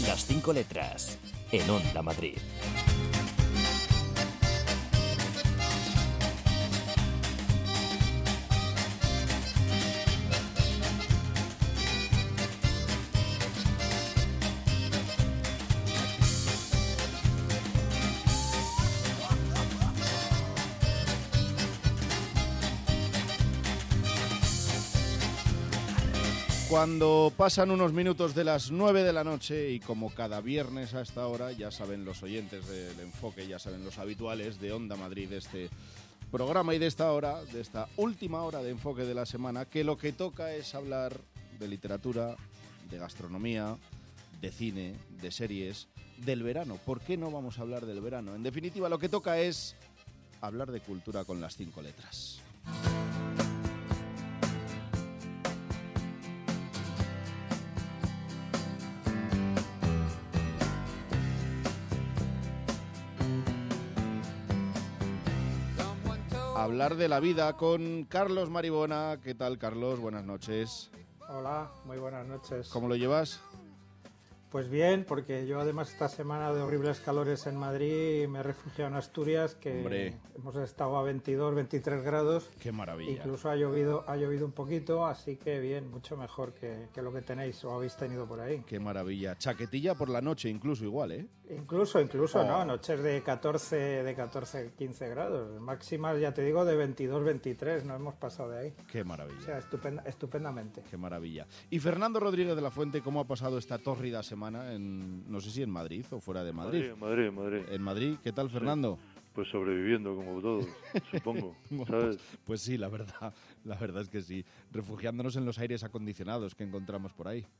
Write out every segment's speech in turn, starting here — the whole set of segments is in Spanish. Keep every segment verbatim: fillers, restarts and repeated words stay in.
Las cinco letras, en Onda Madrid. Cuando pasan unos minutos de las nueve de la noche y como cada viernes a esta hora, ya saben los oyentes del Enfoque, ya saben los habituales de Onda Madrid, de este programa y de esta hora, de esta última hora de Enfoque de la semana, que lo que toca es hablar de literatura, de gastronomía, de cine, de series, del verano. ¿Por qué no vamos a hablar del verano? En definitiva, lo que toca es hablar de cultura con las cinco letras. Hablar de la vida con Carlos Maribona. ¿Qué tal, Carlos? Buenas noches. Hola, muy buenas noches. ¿Cómo lo llevas? Pues bien, porque yo además esta semana de horribles calores en Madrid me he refugiado en Asturias, que Hombre. hemos estado a veintidós, veintitrés grados. ¡Qué maravilla! Incluso ha llovido, ha llovido un poquito, así que bien, mucho mejor que, que lo que tenéis o habéis tenido por ahí. ¡Qué maravilla! Chaquetilla por la noche incluso igual, ¿eh? Incluso, incluso, Oh. ¿no? Noches de catorce, de catorce, quince grados. Máximas, ya te digo, de veintidós, veintitrés, no hemos pasado de ahí. ¡Qué maravilla! O sea, estupenda, estupendamente. ¡Qué maravilla! Y Fernando Rodríguez de la Fuente, ¿cómo ha pasado esta tórrida semana en, no sé si en Madrid o fuera de Madrid? Madrid, Madrid, Madrid. En Madrid, ¿qué tal, Fernando? Sí, pues sobreviviendo como todos, supongo, Bueno, ¿sabes? Pues sí, la verdad, la verdad es que sí. Refugiándonos en los aires acondicionados que encontramos por ahí.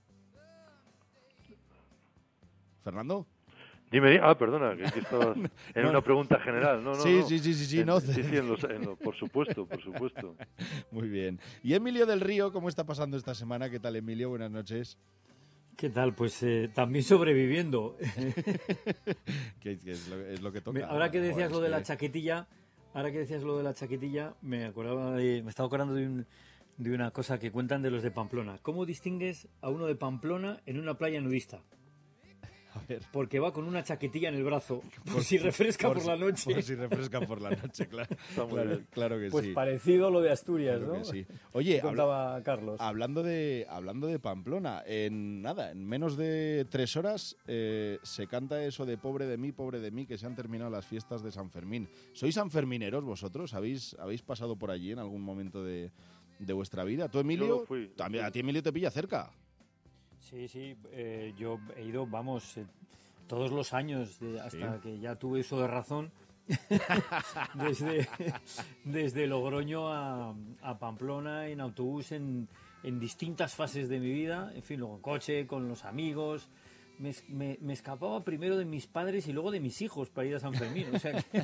¿Fernando? Dime, di- ah, perdona, que aquí estabas en No. una pregunta general. No, no, Sí, no. sí, sí, sí, sí, En- no. Sí, sí, en los, en los- por supuesto, por supuesto. Muy bien. ¿Y Emilio del Río, cómo está pasando esta semana? ¿Qué tal, Emilio? Buenas noches. ¿Qué tal? Pues eh, también sobreviviendo. ¿Qué, qué es, lo, es lo que toca? Me- ahora que decías Joder, lo es de que- la chaquetilla, ahora que decías lo de la chaquetilla, me acordaba de, me estaba acordando de, un, de una cosa que cuentan de los de Pamplona. ¿Cómo distingues a uno de Pamplona en una playa nudista? A ver. Porque va con una chaquetilla en el brazo, por si refresca por, si- la noche. Por si refresca por la noche, claro. Está muy claro, bien. claro que Pues sí. parecido a lo de Asturias, Claro ¿no? que sí. Oye, habla- contaba Carlos. hablando de hablando de Pamplona, en nada, en menos de tres horas eh, se canta eso de pobre de mí, pobre de mí, que se han terminado las fiestas de San Fermín. ¿Sois sanfermineros vosotros? ¿Habéis, habéis pasado por allí en algún momento de, de vuestra vida? ¿Tú, Emilio? Yo fui. También, a ti, Emilio, te pilla cerca. Sí, sí, eh, yo he ido, vamos, eh, todos los años, de- hasta Sí. que ya tuve uso de razón, desde, desde Logroño a, a Pamplona, en autobús, en, en distintas fases de mi vida, en fin, luego en coche, con los amigos. Me, es- me- me escapaba primero de mis padres y luego de mis hijos para ir a San Fermín. O sea que-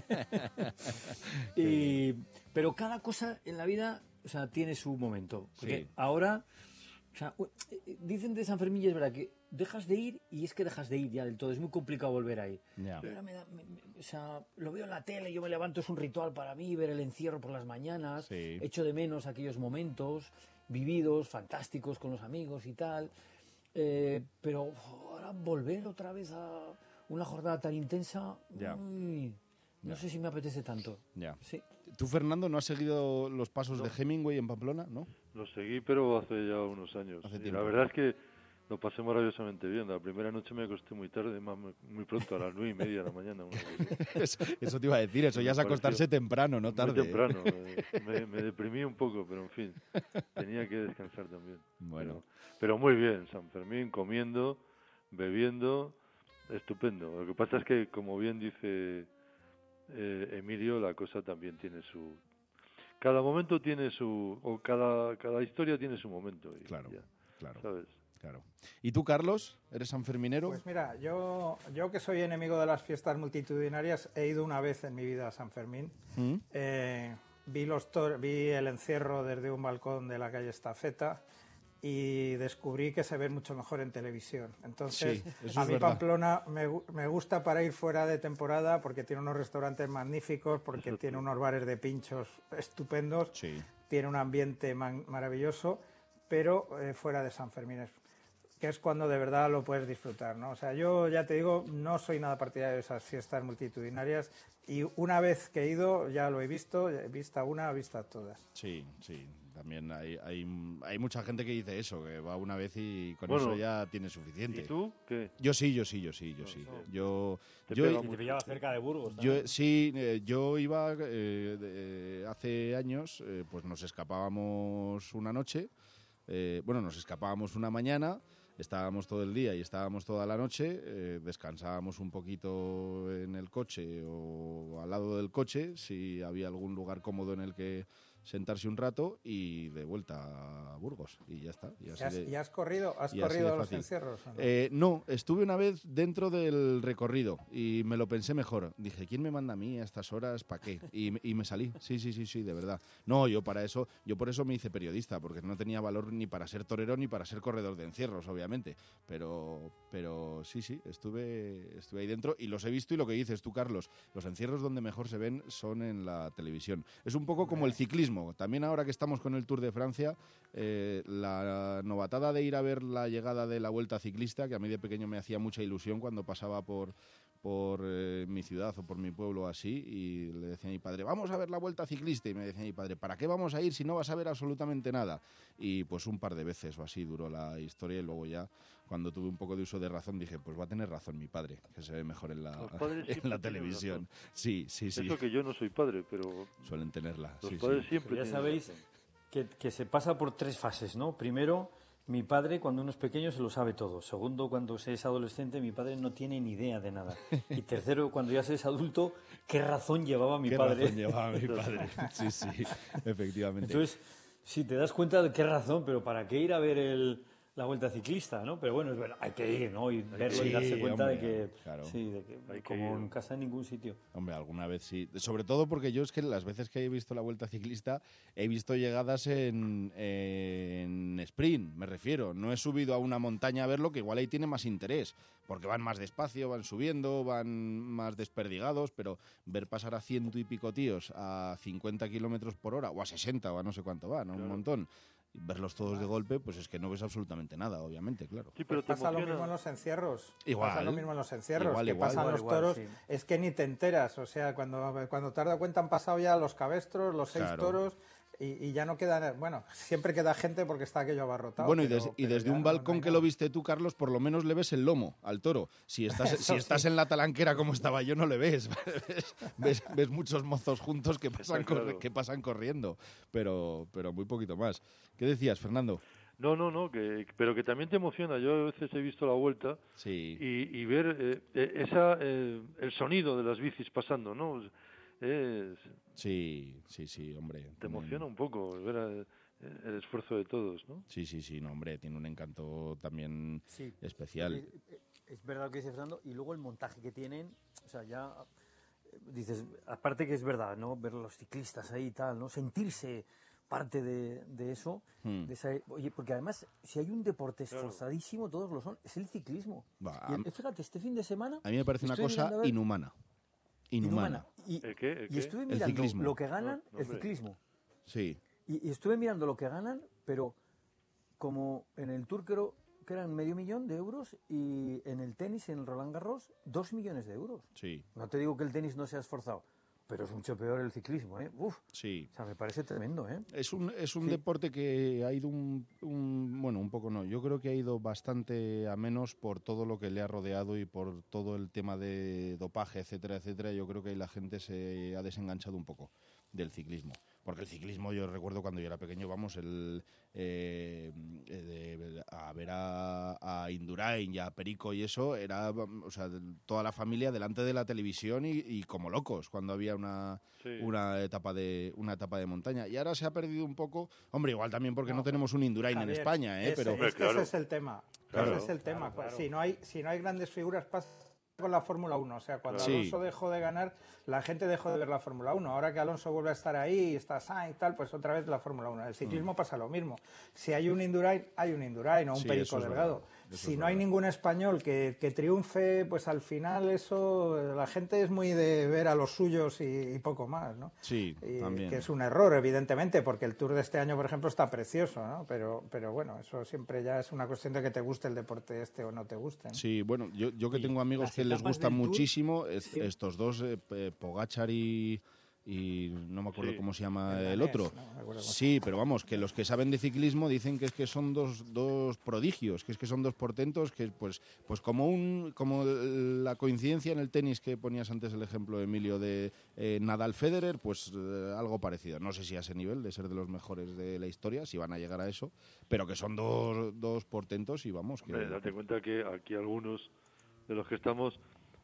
y- pero cada cosa en la vida, o sea, tiene su momento. Porque Sí. ahora... O sea, u- eh, dicen de San Fermín y es verdad que dejas de ir y es que dejas de ir ya del todo. Es muy complicado volver a ir. Ya. Pero ahora me da, me- me- o sea, lo veo en la tele, yo me levanto, es un ritual para mí, ver el encierro por las mañanas. Sí. Echo de menos aquellos momentos vividos, fantásticos con los amigos y tal. Eh, pero uf, ahora volver otra vez a una jornada tan intensa, Ya. uy, no Ya. sé si me apetece tanto. Ya. Sí. ¿Tú, Fernando, no has seguido los pasos No. de Hemingway en Pamplona? ¿No? Lo seguí, pero hace ya unos años. Hace Y tiempo. la verdad es que lo pasé maravillosamente bien. La primera noche me acosté muy tarde, más muy pronto, a las nueve y media de la mañana. una cosa así. Eso, eso te iba a decir, eso Me ya es pareció acostarse temprano, no tarde. Muy temprano. eh, Me, me deprimí un poco, pero en fin, tenía que descansar también. Bueno. Pero, pero muy bien, San Fermín, comiendo, bebiendo, estupendo. Lo que pasa es que, como bien dice eh, Emilio, la cosa también tiene su... Cada momento tiene su... o cada, cada historia tiene su momento. Y Claro, ya, claro, ¿sabes? claro. ¿Y tú, Carlos? ¿Eres sanferminero? Pues mira, yo, yo que soy enemigo de las fiestas multitudinarias, he ido una vez en mi vida a San Fermín. ¿Mm? Eh, vi, los tor- vi el encierro desde un balcón de la calle Estafeta y descubrí que se ve mucho mejor en televisión. Entonces, Sí, eso a es mí verdad. Pamplona me, gu- me gusta para ir fuera de temporada porque tiene unos restaurantes magníficos, porque Eso tiene sí. unos bares de pinchos estupendos, Sí. tiene un ambiente man- maravilloso, pero eh, fuera de San Fermín. Es- que es cuando de verdad lo puedes disfrutar, ¿no? O sea, yo ya te digo, no soy nada partidario de esas fiestas multitudinarias y una vez que he ido ya lo he visto, vista una, vista todas. Sí, sí. También hay, hay, hay mucha gente que dice eso, que va una vez y con Bueno, eso ya tiene suficiente. ¿Y tú qué? Yo sí, yo sí, yo sí, yo sí. Yo, Te yo, pega Y te pillaba cerca de Burgos yo también. sí, eh, yo iba eh, de- hace años, eh, pues nos escapábamos una noche, eh, bueno, nos escapábamos una mañana, estábamos todo el día y estábamos toda la noche, eh, descansábamos un poquito en el coche o al lado del coche, si había algún lugar cómodo en el que sentarse un rato y de vuelta a Burgos y ya está. Y ¿Y así has, de- y has corrido, has y así corrido de a los fácil. encierros? ¿O no? Eh, no, estuve una vez dentro del recorrido y me lo pensé mejor. Dije, ¿quién me manda a mí a estas horas? ¿Para qué? Y, y me salí. Sí, sí, sí, sí, de verdad. No, yo para eso, yo por eso me hice periodista, porque no tenía valor ni para ser torero ni para ser corredor de encierros, obviamente. Pero, pero sí, sí, estuve, estuve ahí dentro y los he visto y lo que dices tú, Carlos, los encierros donde mejor se ven son en la televisión. Es un poco como el ciclismo. También ahora que estamos con el Tour de Francia, eh, la novatada de ir a ver la llegada de la Vuelta Ciclista, que a mí de pequeño me hacía mucha ilusión cuando pasaba por, por eh, mi ciudad o por mi pueblo así, y le decía a mi padre, vamos a ver la Vuelta Ciclista, y me decía mi padre, ¿para qué vamos a ir si no vas a ver absolutamente nada? Y pues un par de veces o así duró la historia y luego ya, cuando tuve un poco de uso de razón, dije, pues va a tener razón mi padre, que se ve mejor en la, Los padres en siempre la tienen televisión. razón. Sí, sí, sí. Eso que yo no soy padre, pero Suelen tenerla. los sí, padres sí. siempre Ya tienen sabéis razón. que, que se pasa por tres fases, ¿no? Primero, mi padre cuando uno es pequeño se lo sabe todo. Segundo, cuando se es adolescente, mi padre no tiene ni idea de nada. Y tercero, cuando ya se es adulto, ¿qué razón llevaba mi ¿Qué padre? razón llevaba mi padre? Sí, sí, efectivamente. Entonces, sí, te das cuenta de qué razón, pero ¿para qué ir a ver el, la Vuelta Ciclista, no? Pero bueno, es verdad, hay que ir, ¿no? Y verlo que y darse ir, cuenta hombre, de que, claro. sí, de que Hay que como ir. en casa en ningún sitio. Hombre, alguna vez sí. Sobre todo porque yo es que las veces que he visto la Vuelta Ciclista he visto llegadas en, en sprint, me refiero. No he subido a una montaña a verlo, que igual ahí tiene más interés, porque van más despacio, van subiendo, van más desperdigados, pero ver pasar a ciento y pico tíos a cincuenta kilómetros por hora, o a sesenta, o a no sé cuánto va, ¿no? Un Claro. montón. Y verlos todos de golpe, pues es que no ves absolutamente nada, obviamente, claro. Sí, pero Pues te pasa lo emociona. mismo en los encierros. Igual. Pasa lo mismo en los encierros. Igual, que igual. pasan Igual, los igual, toros, sí. es que ni te enteras. O sea, cuando, cuando te has dado cuenta han pasado ya los cabestros, los seis Claro. toros, y, y ya no queda... Bueno, siempre queda gente porque está aquello abarrotado. Bueno, y, pero- des- y pero desde ya un no- balcón no hay que nada. lo viste tú, Carlos, por lo menos le ves el lomo al toro. Si estás, Eso si estás sí. en la talanquera como estaba yo, no le ves. ves, ves, ves muchos mozos juntos que pasan, Está claro. corri- que pasan corriendo, pero, pero muy poquito más. ¿Qué decías, Fernando? No, no, no, que, pero que también te emociona. Yo a veces he visto la vuelta Sí, y, y ver eh, eh, esa, eh, el sonido de las bicis pasando, ¿no? Es, sí, sí, sí, hombre. te tiene- emociona un poco ver eh, el esfuerzo de todos, ¿no? Sí, sí, sí, no, hombre, tiene un encanto también Sí. especial. Es, es verdad lo que dice Fernando. Y luego el montaje que tienen, o sea, ya eh, dices, aparte que es verdad, ¿no? Ver a los ciclistas ahí y tal, ¿no? Sentirse parte de, de eso. Hmm. De esa- oye, porque además, si hay un deporte Claro. esforzadísimo, todos lo son, es el ciclismo. Va, Y a, el- fíjate, este fin de semana... a mí me parece una estoy cosa mirando a ver- inhumana. Inhumana. Y, ¿El qué? ¿El y qué? estuve El mirando ciclismo. lo que ganan, No, no, el hombre. ciclismo. Sí, Y, y estuve mirando lo que ganan, pero como en el Tour creo que eran medio millón de euros y en el tenis, en el Roland Garros, dos millones de euros. sí, No te digo que el tenis no sea esforzado, pero es mucho peor el ciclismo, ¿eh? Uf, sí. o sea, me parece tremendo, ¿eh? Es un, es un Sí. deporte que ha ido un, un- bueno, un poco no, yo creo que ha ido bastante a menos por todo lo que le ha rodeado y por todo el tema de dopaje, etcétera, etcétera. Yo creo que ahí la gente se ha desenganchado un poco del ciclismo. Porque el ciclismo, yo recuerdo cuando yo era pequeño, vamos, el eh, eh, de- a ver a, a Indurain y a Perico y eso, era, o sea, toda la familia delante de la televisión y, y como locos cuando había una, Sí. una etapa de una etapa de montaña. Y ahora se ha perdido un poco, hombre, igual también porque no, No, tenemos un Indurain en Javier, España, ¿eh? ese- Pero Hombre, es que claro. ese es el tema. Claro. Ese es el tema. Claro, claro. Si no hay, si no hay grandes figuras, pasa con la Fórmula uno. O sea, cuando Claro. Alonso Sí. dejó de ganar, la gente dejó de ver la Fórmula uno. Ahora que Alonso vuelve a estar ahí y está Sainz y tal, pues otra vez la Fórmula uno. El ciclismo pasa lo mismo. Si hay un Indurain, hay un Indurain o un Sí, Perico eso es Delgado. verdad. si es no hay verdad. ningún español que, que triunfe, pues al final eso, la gente es muy de ver a los suyos y, y poco más, ¿no? Sí, Y, también. que es un error, evidentemente, porque el Tour de este año, por ejemplo, está precioso, ¿no? Pero, pero bueno, eso siempre ya es una cuestión de que te guste el deporte este o no te guste, ¿no? Sí, bueno, yo, yo que Y tengo amigos las que les etapas gustan del Tour, muchísimo, es- sí. estos dos, eh, eh, Pogačar y, y no me acuerdo Sí. cómo se llama El el, danés, otro. ¿no? Me acuerdo cómo se Sí, pero vamos, que los que saben de ciclismo dicen que es que son dos, dos prodigios, que es que son dos portentos, que pues, pues como un como la coincidencia en el tenis que ponías antes el ejemplo, Emilio, de eh, Nadal-Federer, pues eh, algo parecido. No sé si a ese nivel de ser de los mejores de la historia, si van a llegar a eso, pero que son dos, dos portentos y vamos. Que... Hombre, date cuenta que aquí algunos de los que estamos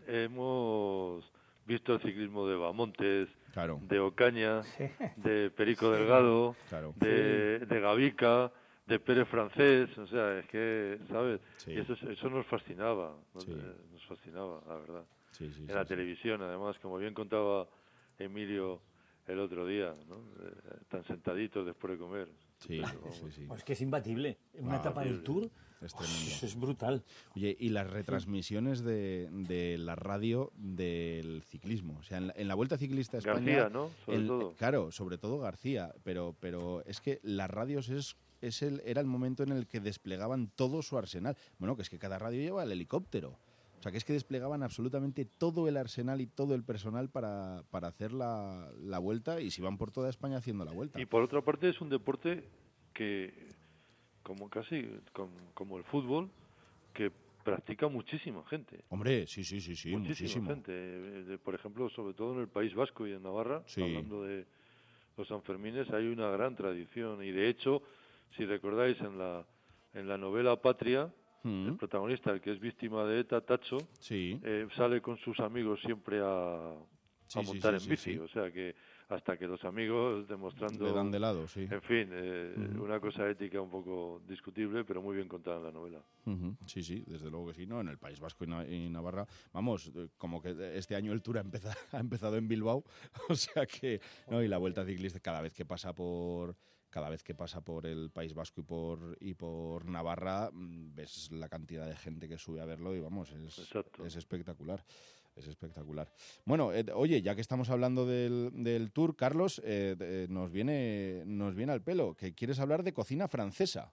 hemos visto el ciclismo de Bamontes, Claro, de Ocaña, Sí. de Perico Delgado, claro. de, de Gavica, de Pérez Francés, o sea, es que, ¿sabes? Sí. Y eso, eso nos fascinaba, nos, Sí. eh, nos fascinaba, la verdad. Sí, sí, En sí, la sí. televisión, además, como bien contaba Emilio el otro día, ¿no? Eh, tan sentaditos después de comer. Sí, Estupendo, sí, vamos. sí. Pues que es imbatible. Una Ah, etapa del Tour, Es pues, tremendo. eso es brutal. Oye, y las retransmisiones de, de la radio del ciclismo. O sea, en la, en la Vuelta Ciclista a España... García, ¿no? Sobre el- todo. Claro, sobre todo García. Pero, pero es que las radios es, es el, era el momento en el que desplegaban todo su arsenal. Bueno, que es que cada radio lleva el helicóptero. O sea, que es que desplegaban absolutamente todo el arsenal y todo el personal para, para hacer la, la Vuelta y se iban por toda España haciendo la Vuelta. Y por otra parte es un deporte que, como casi com- como el fútbol, que practica muchísima gente. Hombre, sí, sí, sí, sí, muchísima muchísimo. gente. Eh, de- por ejemplo, sobre todo en el País Vasco y en Navarra, Sí. hablando de los Sanfermines, hay una gran tradición. Y de hecho, si recordáis en la, en la novela Patria, Mm, el protagonista, el que es víctima de ETA, Tacho, sí. eh, sale con sus amigos siempre a, Sí, a sí, montar sí, en sí, bici. sí. O sea que hasta que los amigos demostrando... Le dan de lado, sí. En fin, eh, Ujú. una cosa ética un poco discutible, pero muy bien contada en la novela. Ujú, sí, sí, desde luego que sí, ¿no? En el País Vasco y, Na- y Navarra, vamos, eh, como que este año el Tour ha empezado, ha empezado en Bilbao, o sea que, ¿no? Y la Vuelta Ciclista cada vez que pasa por cada vez que pasa por el País Vasco y por y por Navarra, mm, ves la cantidad de gente que sube a verlo y vamos, es, Exacto. es espectacular. Es espectacular. Bueno, eh, oye, ya que estamos hablando del, del Tour, Carlos, eh, eh, nos viene nos viene al pelo, que quieres hablar de cocina francesa.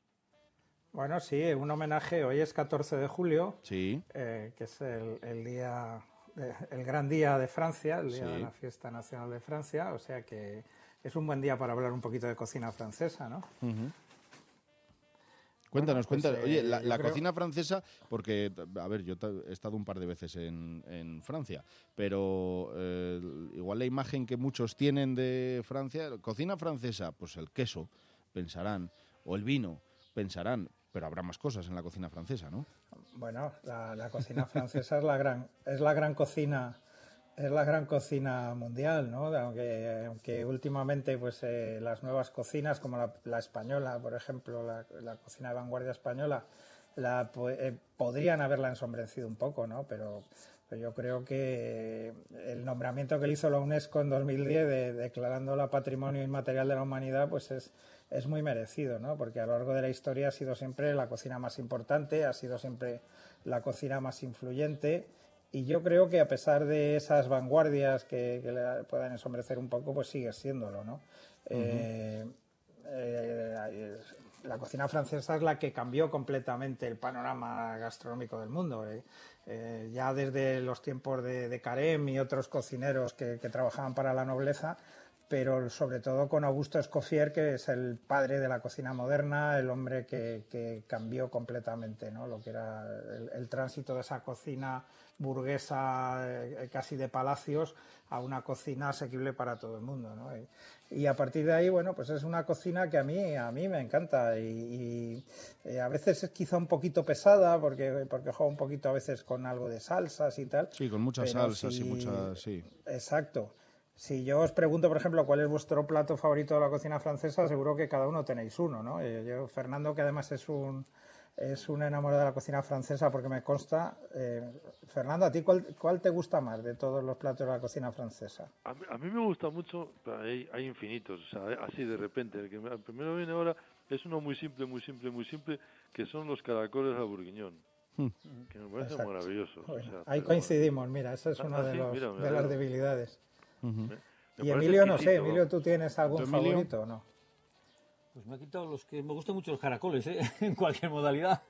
Bueno, sí, un homenaje. Hoy es catorce de julio, Sí. eh, que es el, el día, de- el gran día de Francia, el día Sí. de la fiesta nacional de Francia. O sea que es un buen día para hablar un poquito de cocina francesa, ¿no? Ujú. Cuéntanos, Bueno, pues, cuéntanos. Oye, eh, la, yo la creo- cocina francesa, porque, a ver, yo ta- he estado un par de veces en, en Francia, pero eh, igual la imagen que muchos tienen de Francia, cocina francesa, pues el queso, pensarán, o el vino, pensarán, pero habrá más cosas en la cocina francesa, ¿no? Bueno, la, la cocina francesa es la gran, es la gran cocina, es la gran cocina mundial, ¿no? Aunque, aunque últimamente, pues eh, las nuevas cocinas, como la, la española, por ejemplo, la, la cocina de vanguardia española, la po- eh, podrían haberla ensombrecido un poco, ¿no? Pero, pero yo creo que el nombramiento que le hizo la UNESCO en dos mil diez, de, declarándola Patrimonio Inmaterial de la Humanidad, pues es es muy merecido, ¿no? Porque a lo largo de la historia ha sido siempre la cocina más importante, ha sido siempre la cocina más influyente, y yo creo que a pesar de esas vanguardias que, que le puedan ensombrecer un poco, pues sigue siéndolo, ¿no? Uh-huh. eh, eh, la cocina francesa es la que cambió completamente el panorama gastronómico del mundo. Eh, eh, ya desde los tiempos de, de Carême y otros cocineros que, que trabajaban para la nobleza, pero sobre todo con Augusto Escoffier, que es el padre de la cocina moderna, el hombre que, que cambió completamente, ¿no? Lo que era el, el tránsito de esa cocina burguesa, eh, casi de palacios, a una cocina asequible para todo el mundo, ¿no? Y, y a partir de ahí, bueno, pues es una cocina que a mí a mí me encanta y, y eh, a veces es quizá un poquito pesada porque porque juega un poquito a veces con algo de salsas y tal. Sí, con muchas salsas si, y muchas, sí. Exacto. Si yo os pregunto, por ejemplo, cuál es vuestro plato favorito de la cocina francesa, seguro que cada uno tenéis uno, ¿no? Yo, Fernando, que además es un es un enamorado de la cocina francesa, porque me consta. Eh, Fernando, ¿a ti cuál, cuál te gusta más de todos los platos de la cocina francesa? A mí, a mí me gusta mucho, hay, hay infinitos, o sea, así de repente. El que me, el primero viene ahora es uno muy simple, muy simple, muy simple, que son los caracoles al bourguignon, Hmm. que me parecen Exacto. maravillosos. Bueno, o sea, ahí pero coincidimos, mira, esa es Ah, una ah, de, sí, los, mira, me de las alegro. debilidades. Ujú. Me- me Y parece Emilio, no sé, exquisito. Emilio, ¿tú tienes algún ¿Tú, Emilio? favorito o no? Pues me ha quitado los que me gustan mucho los caracoles, ¿eh? En cualquier modalidad.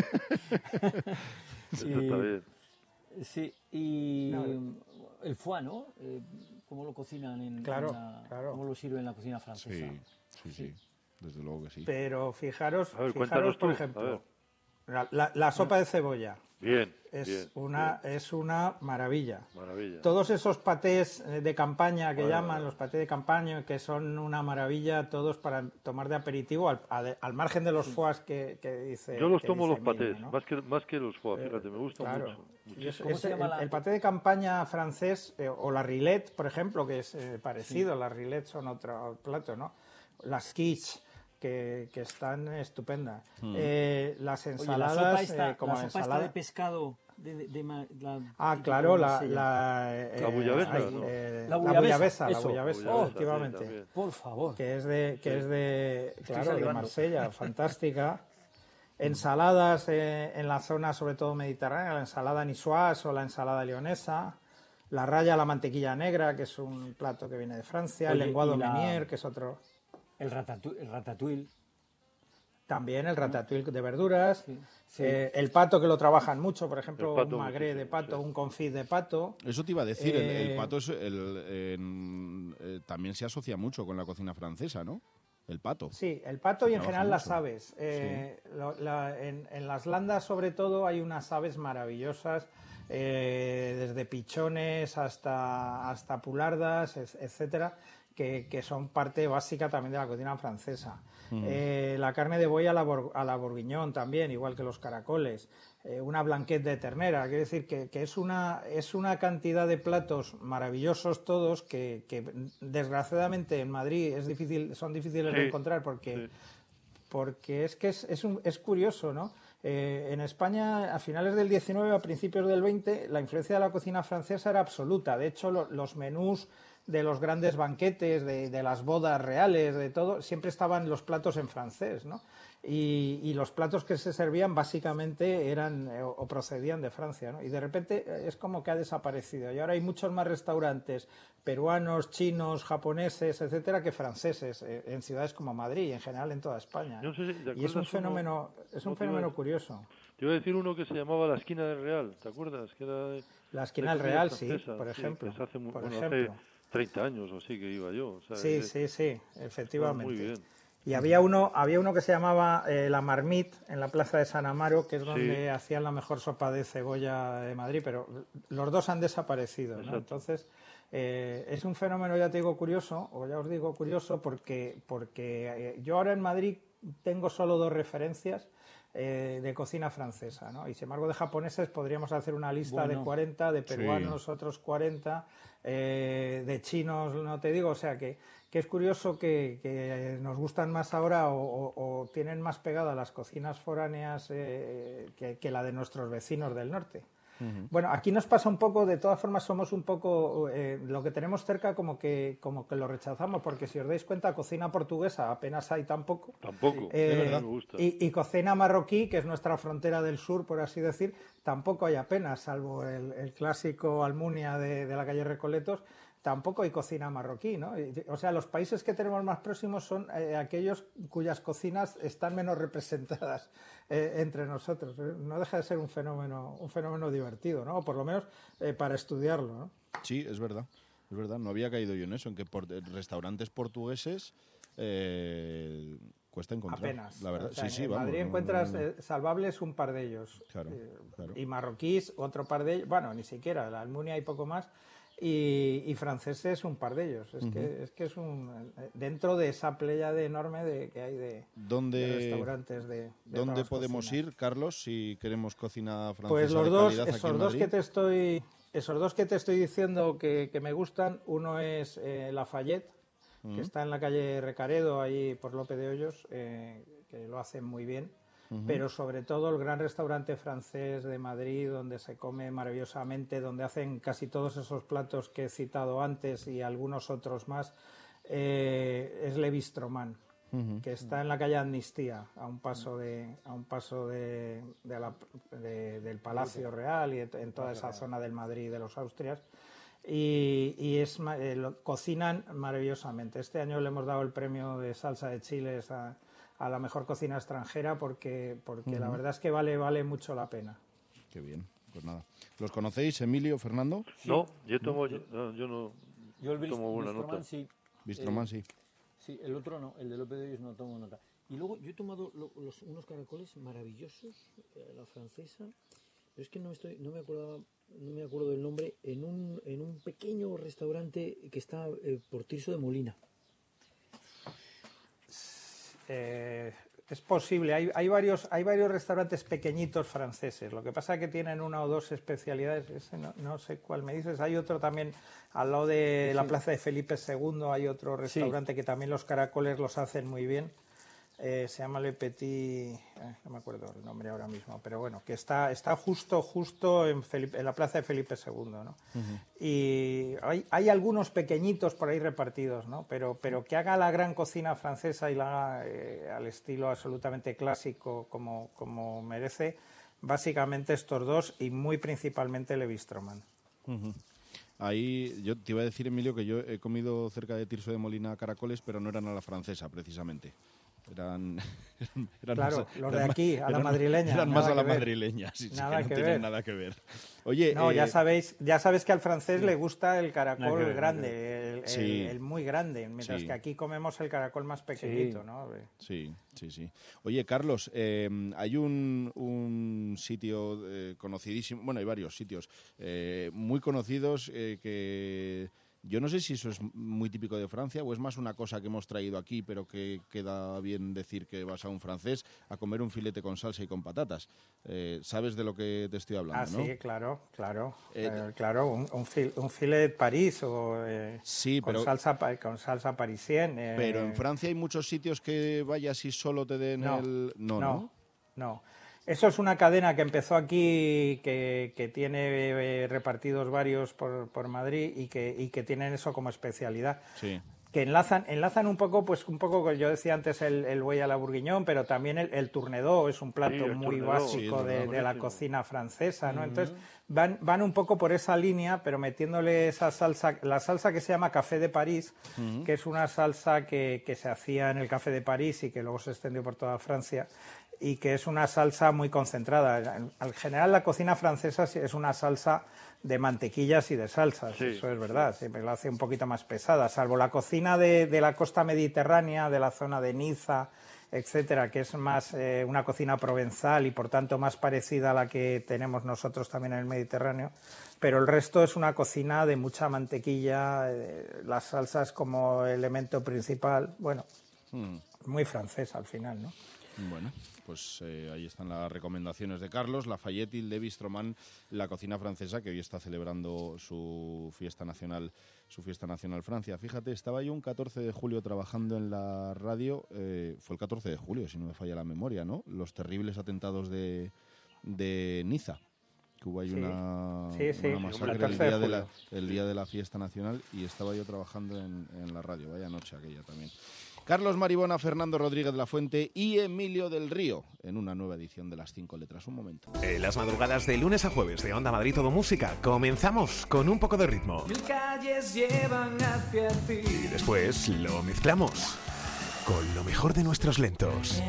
Eso está bien. Sí, y No. el foie, ¿no? Eh, ¿Cómo lo cocinan en, Claro, en la, claro. cómo lo sirven en la cocina francesa? Sí, sí, sí, desde luego que sí. Pero fijaros, A ver, fijaros cuéntanos por tú, a ejemplo, ver. la, la- la sopa de cebolla Bien, es, bien, una, bien. es una maravilla. Maravilla. Todos esos patés eh, de campaña que Bueno, llaman, bueno. los patés de campaña, que son una maravilla, todos para tomar de aperitivo, al, al- al margen de los foies que, que dice. Yo los que tomo dice los Emilio, patés, ¿no? más que más que los foie, Eh, fíjate, me gustan claro. mucho. Y muchísimo. es- ¿Cómo es se llama el, la- el paté de campaña francés, eh, o la rillette, por ejemplo, que es eh, parecido, las rillettes son otro plato, ¿no? Las quiche, que, que están estupendas. Eh, las Oye, la ensaladas, sopa esta, eh, como la sopa esta ensalada. de pescado, de, de- de ma- la Ah, típica claro, de la, Marsella. la, eh, La bullabesa, ay, ¿no? eh, La la bullabesa, bullabesa, la eso. bullabesa, La bullabesa, sí, efectivamente. también. Por favor. Que es de, que es de, claro, de salivando. Marsella, fantástica. Ensaladas eh, en la zona, sobre todo mediterránea, la ensalada niçoise o la ensalada leonesa, la raya a la mantequilla negra, que es un plato que viene de Francia, Oye, el lenguado y la- meunier, que es otro. El ratatouille, el ratatouille. También el ratatouille de verduras, Sí. eh, el pato que lo trabajan mucho, por ejemplo, El pato un magret de muchísimo, pato, sí. un confit de pato. Eso te iba a decir, el, el Eh, pato es el, en- eh, también se asocia mucho con la cocina francesa, ¿no? El pato. Sí, el pato y en trabaja general las mucho. aves. Eh, lo- la- en, en las landas, sobre todo, hay unas aves maravillosas, eh, desde pichones hasta, hasta pulardas, et- etcétera, que, que son parte básica también de la cocina francesa. Eh, la carne de buey a la, bor- a la bourguignon también, igual que los caracoles. Eh, una blanquette de ternera, quiere decir que, que es, una, es una cantidad de platos maravillosos todos que, que desgraciadamente en Madrid es difícil, son difíciles de Sí, encontrar porque, sí. porque es que es, es, un- es curioso, ¿no? Eh, en España, a finales del diecinueve, a principios del veinte, la influencia de la cocina francesa era absoluta. De hecho, lo- los menús de los grandes banquetes, de, de las bodas reales, de todo, siempre estaban los platos en francés, ¿no? Y, y los platos que se servían básicamente eran eh, o, o procedían de Francia, ¿no? Y de repente eh, es como que ha desaparecido. Y ahora hay muchos más restaurantes peruanos, chinos, japoneses, etcétera, que franceses eh, en ciudades como Madrid y en general en toda España. Yo no sé si- ¿te Y es un acuerdas fenómeno, uno- es un no te iba a fenómeno decir- curioso. Te iba a decir uno que se llamaba La Esquina del Real, ¿te acuerdas? Que era de- La esquina de del comida Real, sí, francesa, por sí, ejemplo. que se hace, mu- por bueno, ejemplo. hace treinta años o así que iba yo. o sea, Sí, es- sí, sí, efectivamente. muy bien. Y había uno, había uno que se llamaba eh, La Marmite en la plaza de San Amaro, que es donde Sí. hacían la mejor sopa de cebolla de Madrid, pero los dos han desaparecido, ¿no? Exacto. Entonces, eh, es un fenómeno, ya te digo, curioso, o ya os digo curioso, porque, porque eh, yo ahora en Madrid tengo solo dos referencias eh, de cocina francesa, ¿no? Y sin embargo de japoneses podríamos hacer una lista Bueno. de cuarenta, de peruanos otros cuarenta, eh, de chinos no te digo, o sea que, que es curioso que, que nos gustan más ahora o, o- o tienen más pegada las cocinas foráneas eh, que, que la de nuestros vecinos del norte. Bueno, aquí nos pasa un poco, de todas formas somos un poco, eh, lo que tenemos cerca como que, como que lo rechazamos, porque si os dais cuenta, cocina portuguesa apenas hay tampoco. Tampoco, Eh, de verdad me gusta. y, y cocina marroquí, que es nuestra frontera del sur, por así decir, tampoco hay apenas, salvo el, el clásico Almunia de, de la calle Recoletos, tampoco hay cocina marroquí, ¿no? Y- O sea, los países que tenemos más próximos son eh, aquellos cuyas cocinas están menos representadas eh, entre nosotros. ¿eh? No deja de ser un fenómeno, un fenómeno divertido, ¿no? O por lo menos eh, para estudiarlo, ¿no? Sí, es verdad. Es verdad, no había caído yo en eso, en que por, restaurantes portugueses eh, cuesta encontrar. Apenas. La verdad, O sea, sí, sí, en vamos. Madrid no, encuentras no, no. eh, salvables un par de ellos. Claro, Eh, claro. Y marroquíes, otro par de ellos. Bueno, ni siquiera, la Almunia y poco más. Y, y franceses, un par de ellos. Es, que, es que es un. Dentro de esa pléyade enorme de, que hay de, ¿Dónde, de restaurantes de. de ¿dónde todas las podemos cocinas. ir, Carlos, si queremos cocina francesa Pues los de dos, calidad aquí esos en dos Madrid? que te estoy, esos dos que te estoy diciendo que, que me gustan, uno es eh, Lafayette, que está en la calle Recaredo, ahí por Lope de Hoyos, eh, que lo hacen muy bien. Pero sobre todo el gran restaurante francés de Madrid, donde se come maravillosamente, donde hacen casi todos esos platos que he citado antes y algunos otros más, eh, es Le Bistroman. uh-huh. que está en la calle Amnistía, a un paso de a un paso de, de la, de, del Palacio Real y en toda esa zona del Madrid y de los Austrias. Y, y es, eh, lo, cocinan maravillosamente. Este año le hemos dado el premio de salsa de chiles a, a la mejor cocina extranjera porque, porque uh-huh. la verdad es que vale, vale mucho la pena. Qué bien, pues nada. ¿Los conocéis, Emilio, Fernando? No, yo tomo, yo, no, yo no yo el tomo buena Bistroman, nota. Sí. Bistroman, eh, sí. Sí, el otro no, el de López de Hoyos no tomo nota. Y luego yo he tomado lo, los, unos caracoles maravillosos, eh, la francesa, pero es que no estoy, no me acuerdo, no me acuerdo del nombre, en un, en un pequeño restaurante que está eh, por Tirso de Molina. Eh, es posible, hay, hay varios hay varios restaurantes pequeñitos franceses, lo que pasa es que tienen una o dos especialidades, ese no, no sé cuál me dices, hay otro también al lado de sí. la plaza de Felipe segundo, hay otro restaurante sí. que también los caracoles los hacen muy bien, eh, se llama Le Petit, eh, no me acuerdo el nombre ahora mismo, pero bueno, que está está justo justo en, Felipe, en la plaza de Felipe segundo, ¿no? Uh-huh. Y hay, hay algunos pequeñitos por ahí repartidos, ¿no? Pero, pero que haga la gran cocina francesa y la haga eh, al estilo absolutamente clásico como, como merece, básicamente estos dos y muy principalmente Le Bistroman. Uh-huh. Ahí yo te iba a decir, Emilio, que yo he comido cerca de Tirso de Molina caracoles, pero no eran a la francesa, precisamente. Eran, eran claro, más, los de aquí, a la madrileña. Eran más a la madrileña, sí, nada sí, que no que tienen ver. nada que ver. Oye, no, eh, ya sabéis, ya sabes que al francés sí. le gusta el caracol ver, grande, el, sí. el, el muy grande, mientras sí. que aquí comemos el caracol más pequeñito, sí. ¿no? Sí, sí, sí. Oye, Carlos, eh, hay un, un sitio eh, conocidísimo, bueno, hay varios sitios eh, muy conocidos eh, que... Yo no sé si eso es muy típico de Francia o es más una cosa que hemos traído aquí, pero que queda bien decir que vas a un francés a comer un filete con salsa y con patatas. Eh, ¿Sabes de lo que te estoy hablando, ah, no? Sí, claro, claro. Eh, eh, claro, un, un, fil, un filet París o eh, sí, con, pero, salsa, con salsa parisienne. Eh, pero en Francia hay muchos sitios que vayas y solo te den no, el... No, no, no. no. Eso es una cadena que empezó aquí, que, que tiene eh, repartidos varios por, por Madrid y que, y que tienen eso como especialidad. Sí. Que enlazan, enlazan un poco, pues un poco, yo decía antes el, el buey a la bourguignon, pero también el, el tournedo es un plato sí, muy tournedo, básico sí, de, de la buenísimo. cocina francesa, ¿no? Uh-huh. Entonces van, van un poco por esa línea, pero metiéndole esa salsa, la salsa que se llama Café de París, uh-huh. que es una salsa que, que se hacía en el Café de París y que luego se extendió por toda Francia, y que es una salsa muy concentrada. En, en general la cocina francesa es una salsa de mantequillas y de salsas, sí, eso es verdad, sí. Siempre la hace un poquito más pesada, salvo la cocina de, de la costa mediterránea, de la zona de Niza, etcétera, que es más eh, una cocina provenzal y por tanto más parecida a la que tenemos nosotros también en el Mediterráneo, pero el resto es una cocina de mucha mantequilla, eh, las salsas como elemento principal, bueno, mm. muy francesa al final, ¿no? Bueno, pues eh, ahí están las recomendaciones de Carlos, Lafayette y Le Bistroman, la cocina francesa, que hoy está celebrando su fiesta nacional, su fiesta nacional Francia. Fíjate, estaba yo un catorce de julio trabajando en la radio, eh, fue el catorce de julio, si no me falla la memoria, ¿no? Los terribles atentados de, de Niza, que hubo ahí sí. una, sí, sí, una masacre el día, de la, el día de la fiesta nacional y estaba yo trabajando en, en la radio, vaya noche aquella también. Carlos Maribona, Fernando Rodríguez de la Fuente y Emilio del Río en una nueva edición de Las Cinco Letras. Un momento. En las madrugadas de lunes a jueves de Onda Madrid Todo Música comenzamos con un poco de ritmo. Mil calles llevan hacia ti. Y después lo mezclamos con lo mejor de nuestros lentos.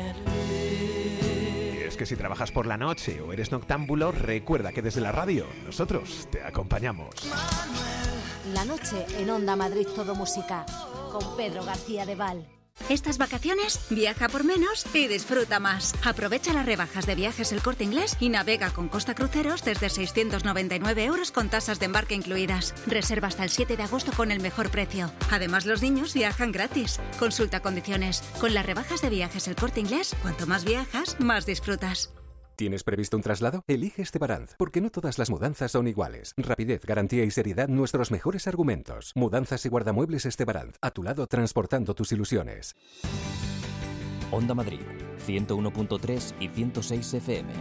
Y es que si trabajas por la noche o eres noctámbulo, recuerda que desde la radio nosotros te acompañamos. La noche en Onda Madrid Todo Música con Pedro García de Val. Estas vacaciones, viaja por menos y disfruta más. Aprovecha las rebajas de Viajes El Corte Inglés y navega con Costa Cruceros desde seiscientos noventa y nueve euros con tasas de embarque incluidas. Reserva hasta el siete de agosto con el mejor precio. Además, los niños viajan gratis. Consulta condiciones. Con las rebajas de Viajes El Corte Inglés, cuanto más viajas, más disfrutas. ¿Tienes previsto un traslado? Elige Estebaranz, porque no todas las mudanzas son iguales. Rapidez, garantía y seriedad, nuestros mejores argumentos. Mudanzas y guardamuebles Estebaranz, a tu lado transportando tus ilusiones. Onda Madrid, ciento uno punto tres y ciento seis F M.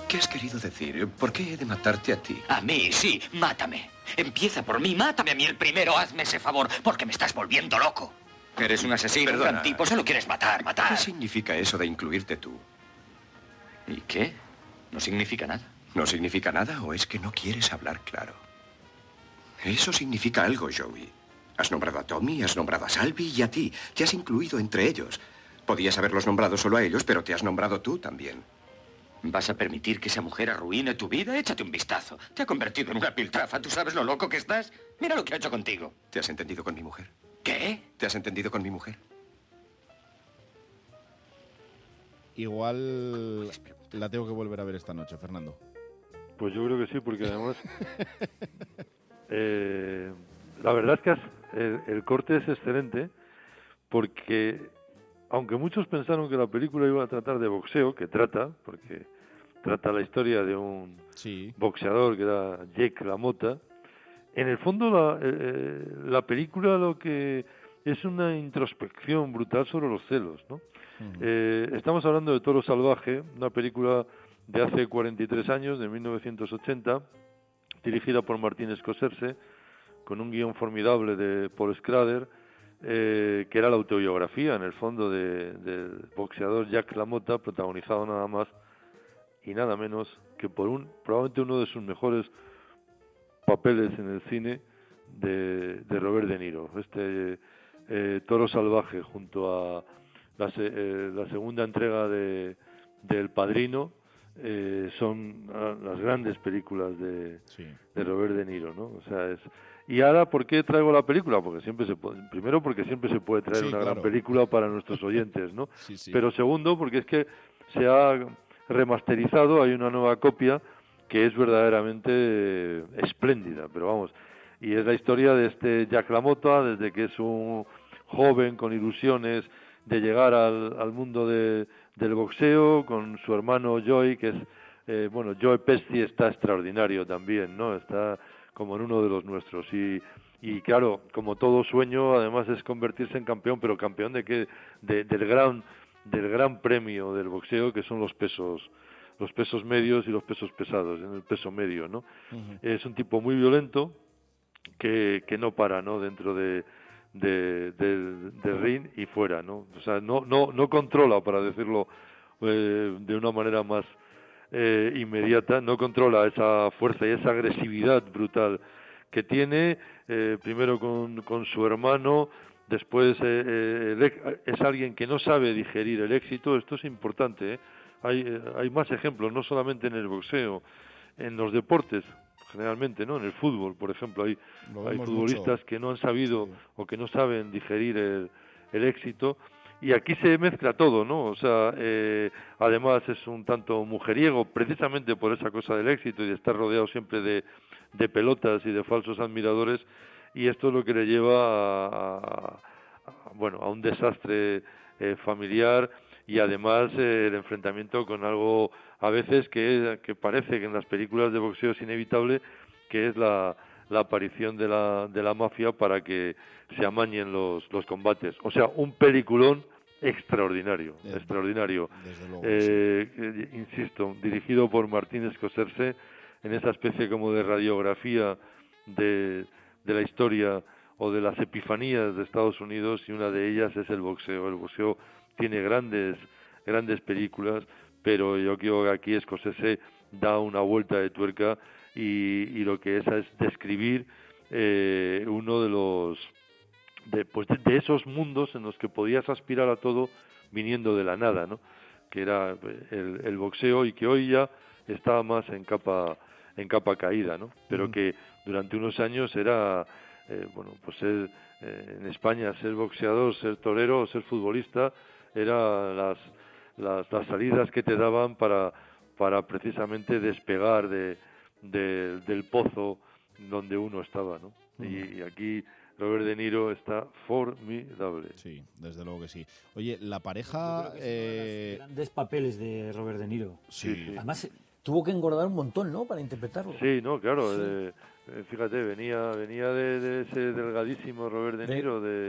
¿Qué has querido decir? ¿Por qué he de matarte a ti? A mí, sí, mátame. Empieza por mí, mátame a mí el primero, hazme ese favor, porque me estás volviendo loco. Eres un asesino, Perdona. un gran tipo, solo quieres matar, matar. ¿Qué significa eso de incluirte tú? ¿Y qué? No significa nada. ¿No significa nada o es que no quieres hablar claro? Eso significa algo, Joey. Has nombrado a Tommy, has nombrado a Salvi y a ti. Te has incluido entre ellos. Podías haberlos nombrado solo a ellos, pero te has nombrado tú también. ¿Vas a permitir que esa mujer arruine tu vida? Échate un vistazo. Te ha convertido en una piltrafa. ¿Tú sabes lo loco que estás? Mira lo que ha hecho contigo. ¿Te has entendido con mi mujer? ¿Qué? ¿Te has entendido con mi mujer? Igual la tengo que volver a ver esta noche, Fernando. Pues yo creo que sí, porque además... eh, la verdad es que has, el, el corte es excelente, porque aunque muchos pensaron que la película iba a tratar de boxeo, que trata, porque trata la historia de un sí. boxeador que era Jake LaMotta, en el fondo la, eh, la película lo que es una introspección brutal sobre los celos, ¿no? Uh-huh. Eh, estamos hablando de Toro Salvaje, una película de hace cuarenta y tres años, de mil novecientos ochenta, dirigida por Martin Scorsese, con un guión formidable de Paul Schrader, eh, que era la autobiografía, en el fondo, de, del boxeador Jack LaMotta, protagonizado nada más y nada menos que por un probablemente uno de sus mejores papeles en el cine, de, de Robert De Niro. Este eh, Toro Salvaje, junto a la, eh, la segunda entrega de, de El Padrino, eh, son las grandes películas de, sí. de Robert De Niro, ¿no? O sea, es... Y ahora, ¿por qué traigo la película? Porque siempre se puede, primero porque siempre se puede traer sí, una claro. gran película para nuestros oyentes, ¿no? Sí, sí. Pero segundo, porque es que se ha remasterizado, hay una nueva copia que es verdaderamente espléndida, pero vamos, y es la historia de este Jack LaMotta, desde que es un joven con ilusiones de llegar al, al mundo de, del boxeo, con su hermano Joey, que es, eh, bueno, Joe Pesci está extraordinario también, ¿no? Está como en uno de los nuestros, y, y claro, como todo sueño, además es convertirse en campeón, pero campeón de qué, de, del gran, del gran premio del boxeo, que son los pesos, los pesos medios y los pesos pesados, en el peso medio, ¿no? Uh-huh. Es un tipo muy violento que, que no para, ¿no? Dentro de, de, de, de ring y fuera, ¿no? O sea, no, no, no controla, para decirlo eh, de una manera más eh, inmediata, no controla esa fuerza y esa agresividad brutal que tiene, eh, primero con, con su hermano, después eh, eh, es alguien que no sabe digerir el éxito. Esto es importante, ¿eh? Hay, eh, hay más ejemplos, no solamente en el boxeo, en los deportes, generalmente, ¿no? En el fútbol, por ejemplo, hay, hay futbolistas mucho. que no han sabido sí. o que no saben digerir el, el éxito, y aquí se mezcla todo, ¿no? O sea, eh, además es un tanto mujeriego, precisamente por esa cosa del éxito y de estar rodeado siempre de, de pelotas y de falsos admiradores, y esto es lo que le lleva a, a, a bueno, a un desastre eh, familiar, y además eh, el enfrentamiento con algo a veces que, que parece que en las películas de boxeo es inevitable, que es la, la aparición de la, de la mafia para que se amañen los, los combates. O sea, un peliculón extraordinario, desde, extraordinario. Desde luego, eh, sí. eh, insisto, dirigido por Martin Scorsese, en esa especie como de radiografía de, de la historia o de las epifanías de Estados Unidos, y una de ellas es el boxeo. El boxeo tiene grandes grandes películas, pero yo creo que aquí Scorsese da una vuelta de tuerca y, y lo que es es describir eh, uno de los de, pues de, de esos mundos en los que podías aspirar a todo viniendo de la nada, ¿no? Que era el, el boxeo, y que hoy ya está más en capa en capa caída, ¿no? Pero que durante unos años era eh, bueno, pues ser, eh, en España ser boxeador, ser torero o ser futbolista era las, las las salidas que te daban para para precisamente despegar de, de del pozo donde uno estaba, ¿no? Uh-huh. Y, y aquí Robert De Niro está formidable. Sí, desde luego que sí. Oye, la pareja... Eh... grandes papeles de Robert De Niro. Sí, sí. Además, tuvo que engordar un montón, ¿no?, para interpretarlo. Sí, no, claro. Sí. Eh, fíjate, venía venía de, de ese delgadísimo Robert De Niro, de,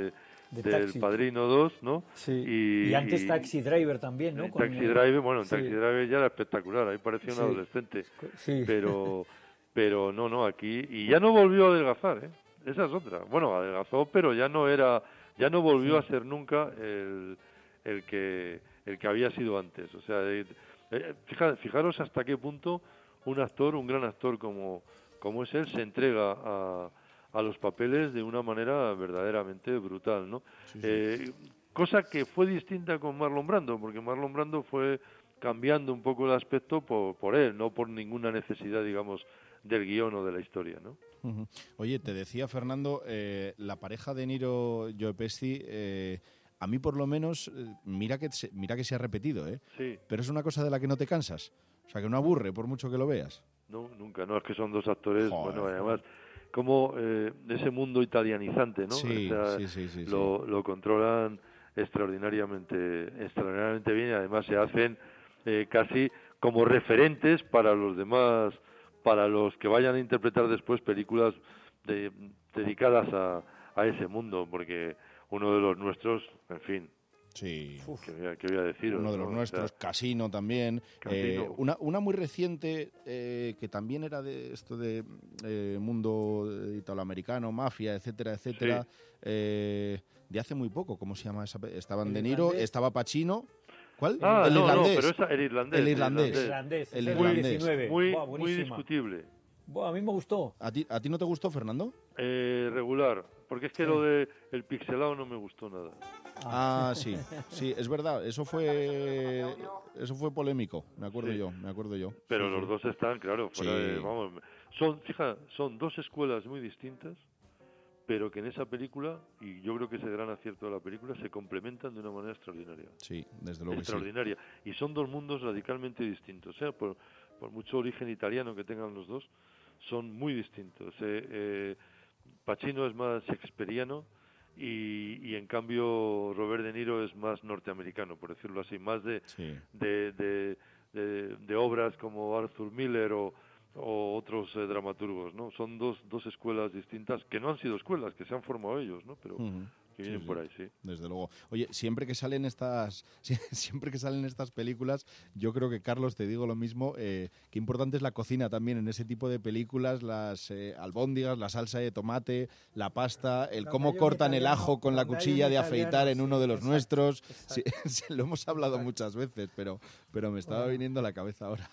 De del Taxi. Padrino dos, ¿no? Sí. Y, Y antes Taxi Driver también, ¿no? En Con Taxi el- Driver, bueno, en sí. Taxi Driver ya era espectacular, ahí parecía un Sí. adolescente. Sí. Pero, pero no, no, aquí... Y ya no volvió a adelgazar, ¿eh? Esa es otra. Bueno, adelgazó, pero ya no era... Ya no volvió Sí. a ser nunca el, el, que, el que había sido antes. O sea, eh, eh, fija- fijaros hasta qué punto un actor, un gran actor como, como es él, se entrega a, a los papeles de una manera verdaderamente brutal, ¿no? Sí, sí. Eh, cosa que fue distinta con Marlon Brando, porque Marlon Brando fue cambiando un poco el aspecto por, por él, no por ninguna necesidad, digamos, del guión o de la historia, ¿no? Ujú. Oye, te decía, Fernando, eh, la pareja de Niro-Joe Pesci, eh, a mí por lo menos, eh, mira que se, mira que se ha repetido, ¿eh? Sí. Pero es una cosa de la que no te cansas. O sea, que no aburre por mucho que lo veas. No, nunca, no, es que son dos actores, Joder, bueno, además, como eh, ese mundo italianizante, ¿no? Sí, O sea, sí, sí, sí, lo, lo controlan extraordinariamente, extraordinariamente bien y además se hacen eh, casi como referentes para los demás, para los que vayan a interpretar después películas de- dedicadas a, a ese mundo, porque uno de los nuestros, en fin, Sí. ¿qué voy a, qué voy a deciros, Uno de no? los O nuestros, sea, Casino también. Casino. Eh, una, una muy reciente eh, que también era de esto de eh, mundo italoamericano, mafia, etcétera, etcétera. Sí. eh, de hace muy poco, ¿cómo se llama esa? pe- Estaban El De Niro, irlandés. estaba Pacino. ¿Cuál? Ah, el no, no, irlandés. pero esa, el irlandés. El irlandés. El irlandés, El ese es irlandés. del diecinueve. Muy, Buah, muy buenísima. discutible. Buah, a mí me gustó. ¿A ti, ¿A ti no te gustó, Fernando? Eh, regular, porque es que Sí. lo de el pixelado no me gustó nada. Ah, sí, sí, es verdad. Eso fue, eso fue polémico. Me acuerdo Sí. yo, me acuerdo yo. Pero Sí, los sí. dos están, claro, fuera Sí. de, vamos, son, fija, son dos escuelas muy distintas, pero que en esa película, y yo creo que es el gran acierto de la película, se complementan de una manera extraordinaria. Sí, desde luego que sí. extraordinaria. Y son dos mundos radicalmente distintos. O sea, por, por mucho origen italiano que tengan los dos, son muy distintos. Eh, eh, Pacino es más shakespeariano y, y en cambio Robert De Niro es más norteamericano, por decirlo así, más de, Sí. de, de, de, de obras como Arthur Miller o, o otros eh, dramaturgos, ¿no? Son dos, dos escuelas distintas que no han sido escuelas, que se han formado ellos, ¿no? Pero Ujú. que vienen Sí, sí. por ahí, sí. Desde luego. Oye, siempre que salen estas, siempre que salen estas películas, yo creo que, Carlos, te digo lo mismo, eh, qué importante es la cocina también en ese tipo de películas, las eh, albóndigas, la salsa de tomate, la pasta, el Donde cómo hay un cortan el italiano- ajo con la donde hay cuchilla un de italiano, afeitar en sí, uno de los exacto, nuestros. exacto. Sí, sí, lo hemos hablado muchas veces, pero, pero me estaba Bueno. viniendo a la cabeza ahora.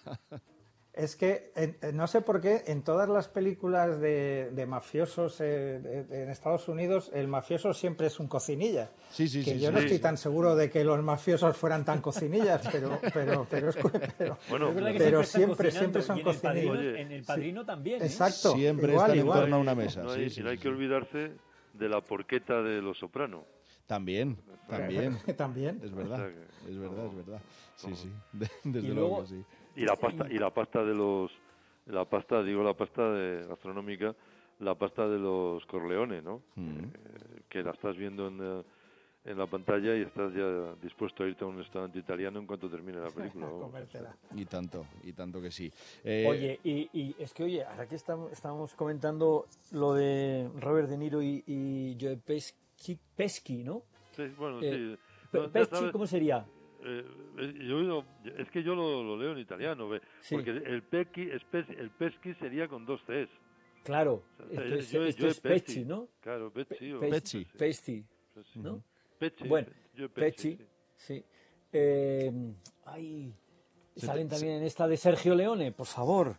Es que en- en- no sé por qué en todas las películas de, de mafiosos eh, de- de- en Estados Unidos el mafioso siempre es un cocinilla. Sí, sí, que sí. yo sí, no sí. estoy tan seguro de que los mafiosos fueran tan cocinillas, pero pero pero, es cu- pero, Bueno, Es verdad que pero siempre, siempre están siempre son cocinando, y en el padrino, cocinillas. Oye, en el padrino también. ¿eh? Exacto. Siempre igual, están en igual. torno a una mesa. No sí, hay, sí, y no hay sí, que sí. olvidarse de la porqueta de Los Soprano. También, también. También. Es verdad, O sea que- es verdad, no, es verdad. Sí, no. sí, de- desde Y luego luego- que sí. Y la pasta, y la pasta de los, la pasta, digo la pasta de gastronómica, la pasta de los Corleone, ¿no? Mm. Eh, que la estás viendo en, eh, en la pantalla y estás ya dispuesto a irte a un restaurante italiano en cuanto termine la película. vamos. Comértela. Y tanto, y tanto que sí. Eh, Oye, y, y es que, oye, ahora que estamos, estábamos comentando lo de Robert De Niro y, y Joe Pesci, Pesci, ¿no? Sí, bueno, Eh, sí. Pe- No, ya Pesci, sabes, ¿cómo sería? eh, eh, yo he oído- es que yo lo, lo leo en italiano, ve, Sí. porque el pesci, es pes- el pesci sería con dos Cs. Claro, O sea, esto es, yo- esto yo es he Pesci. Pesci, ¿no? Claro, Pesci. o- Pe- Pesci. Pesci, Pesci. ¿no? Pesci, Bueno, yo Pesci, sí. sí. Eh, ay, Se salen te- también en esta de Sergio Leone, por favor.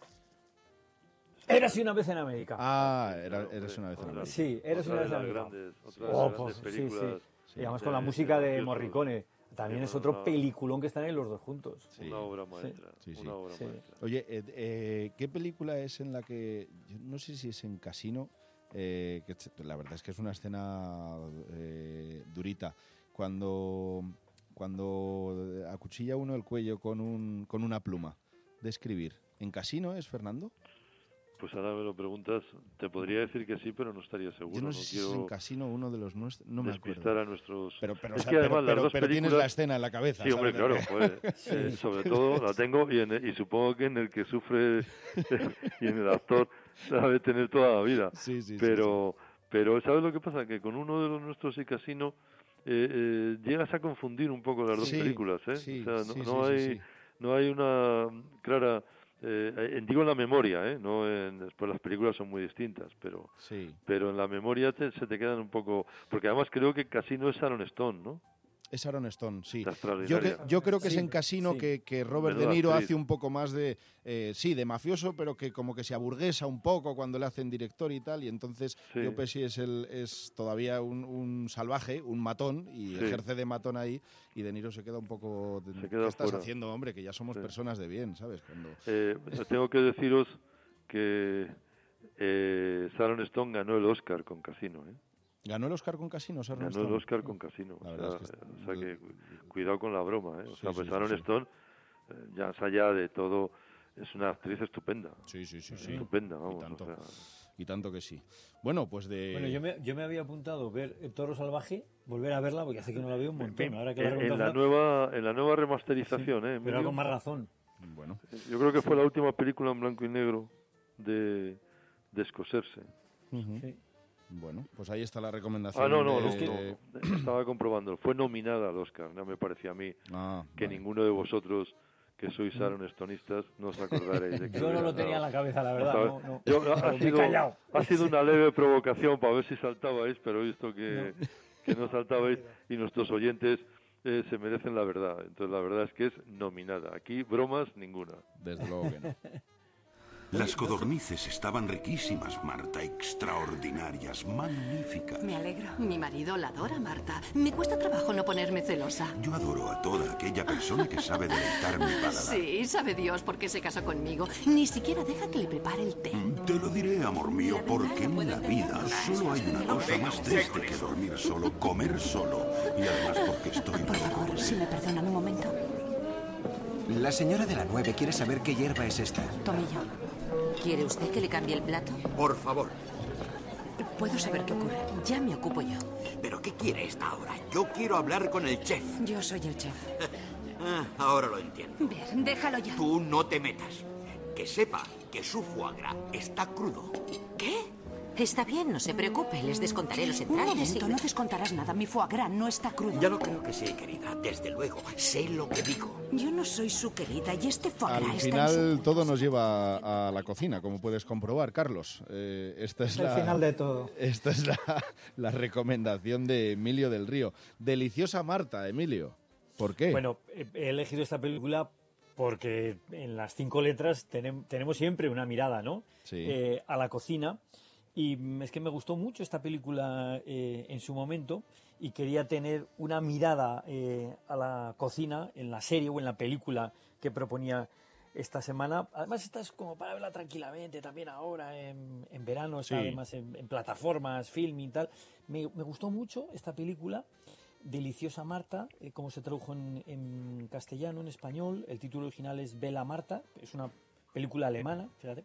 Érase una vez en América. Ah, era, Claro, eres una vez en otra- América. Sí, Eres otra una de vez en las América. grandes, otra de Oh, las pues, grandes sí, sí. películas. Y además de- con la de música de mafiosos. Morricone. También Sí, es bueno, otro una- peliculón que están ahí los dos juntos. Sí. Una obra maestra. Sí, sí. Una obra Sí. maestra. Oye, eh, eh, ¿qué película es en la que, yo no sé si es en Casino, eh, que ch- la verdad es que es una escena eh, durita, cuando, cuando acuchilla uno el cuello con, un, con una pluma de escribir? ¿En Casino es, Fernando? Pues ahora me lo preguntas, te podría decir que sí, pero no estaría seguro. Yo no no sé si es quiero en Casino uno de los nuestros, no me despistar acuerdo. a nuestros... Pero, pero, es o sea, que pero- además pero- las dos pero tienes películas- la escena en la cabeza. Sí, hombre, ¿sabes? claro, pues, eh, sobre todo la tengo y, en- y supongo que en el que sufre y en el actor la debe tener toda la vida. Sí, sí, sí, pero, Pero ¿sabes lo que pasa? Que con uno de los nuestros y Casino eh, eh, llegas a confundir un poco las dos Sí, películas, ¿eh? sí, o sea, no, sí, no sí, hay sí, sí. no hay una clara eh, en- digo en la memoria, ¿eh? No en, después las películas son muy distintas, pero Sí. pero en la memoria te- se te quedan un poco, porque además creo que Casino es Sharon Stone, ¿no? Es Aaron Stone, sí. Está Yo, extraordinaria. que- yo creo que Sí, es en Casino sí. que, que Robert Menuda De Niro actriz. hace un poco más de, eh, sí, de mafioso, pero que como que se aburguesa un poco cuando le hacen director y tal, y entonces Sí. Joe Pesci es, el, es todavía un, un salvaje, un matón, y Sí. ejerce de matón ahí, y De Niro se queda un poco... de- Se queda ¿Qué estás fuera. haciendo, hombre? Que ya somos Sí. personas de bien, ¿sabes? Cuando... Eh, tengo que deciros que eh, Sharon Stone ganó el Oscar con Casino, ¿eh? ¿Ganó el Oscar con Casino, Sharon Ganó Stone? el Oscar con Casino. La O verdad sea, es que es- o sea que cu- cuidado con la broma, ¿eh? O Sí, sea, sí, pues sí, Sharon sí. Stone, eh, ya más allá de todo, es una actriz estupenda. Sí, sí, sí, sí. Estupenda, Y vamos. tanto. O sea, Y tanto que sí. Bueno, pues de... Bueno, yo me, yo me había apuntado ver El Toro Salvaje, volver a verla, porque hace que no la veo un montón. Ahora que la en, en recuerdo, la nueva, en la nueva remasterización, ¿eh? pero Emilio? con más razón. Bueno. Yo creo que fue la última película en blanco y negro de, de Scorsese. Ujú. Sí. Bueno, pues ahí está la recomendación. Ah, no, no, no, de- no, estaba comprobando. Fue nominada al Oscar. No me parecía a mí Ah, que vale. ninguno de vosotros que sois Sharon Stonistas no os acordaréis de que Yo no hubiera lo tenía en dado. la cabeza, la verdad. ¿Sabes? No, no. Yo- Pero ha, me he sido, callado. ha sido una leve provocación para ver si saltabais, pero he visto que no, que no saltabais y nuestros oyentes eh, se merecen la verdad. Entonces la verdad es que es nominada. Aquí bromas ninguna. Desde luego que no. Las codornices estaban riquísimas, Marta, extraordinarias, magníficas. Me alegro. Mi marido la adora, Marta. Me cuesta trabajo no ponerme celosa. Yo adoro a toda aquella persona que sabe deleitar mi paladar. Sí, sabe Dios por qué se casó conmigo. Ni siquiera deja que le prepare el té. Te lo diré, amor mío, porque en la vida solo hay una cosa más triste que dormir solo, comer solo, y además porque estoy Por favor, si me perdonan un momento. La señora de la nueve quiere saber qué hierba es esta. Tomillo. ¿Quiere usted que le cambie el plato? Por favor. ¿Puedo saber qué ocurre? Ya me ocupo yo. ¿Pero qué quiere esta hora? Yo quiero hablar con el chef. Yo soy el chef. Ah, ahora lo entiendo. Ver, déjalo ya. Tú no te metas. Que sepa que su foie gras está crudo. ¿Qué? Está bien, no se preocupe. Les descontaré los Un entrañas. momento, y- no descontarás nada. Mi foie gras no está crudo. Ya lo creo que sí, querida. Desde luego. Sé lo que digo. Yo no soy su querida y este foie Al gras está final en su... todo nos lleva a, a la cocina, como puedes comprobar, Carlos. Eh, esta es El la, final de todo. Esta es la, la recomendación de Emilio del Río. Deliciosa Marta, Emilio. ¿Por qué? Bueno, he he elegido esta película porque en las cinco letras tenem- tenemos siempre una mirada, ¿no? Sí. Eh, a la cocina. Y mm, es que me gustó mucho esta película eh, en su momento y quería tener una mirada eh, a la cocina en la serie o en la película que proponía esta semana. Además, esta es como para verla tranquilamente también ahora, en, en verano, está Sí. además en, en plataformas, film y tal. Me, me gustó mucho esta película. Deliciosa Marta, eh, como se tradujo en, en castellano, en español. El título original es Bella Marta, es una película alemana, fíjate,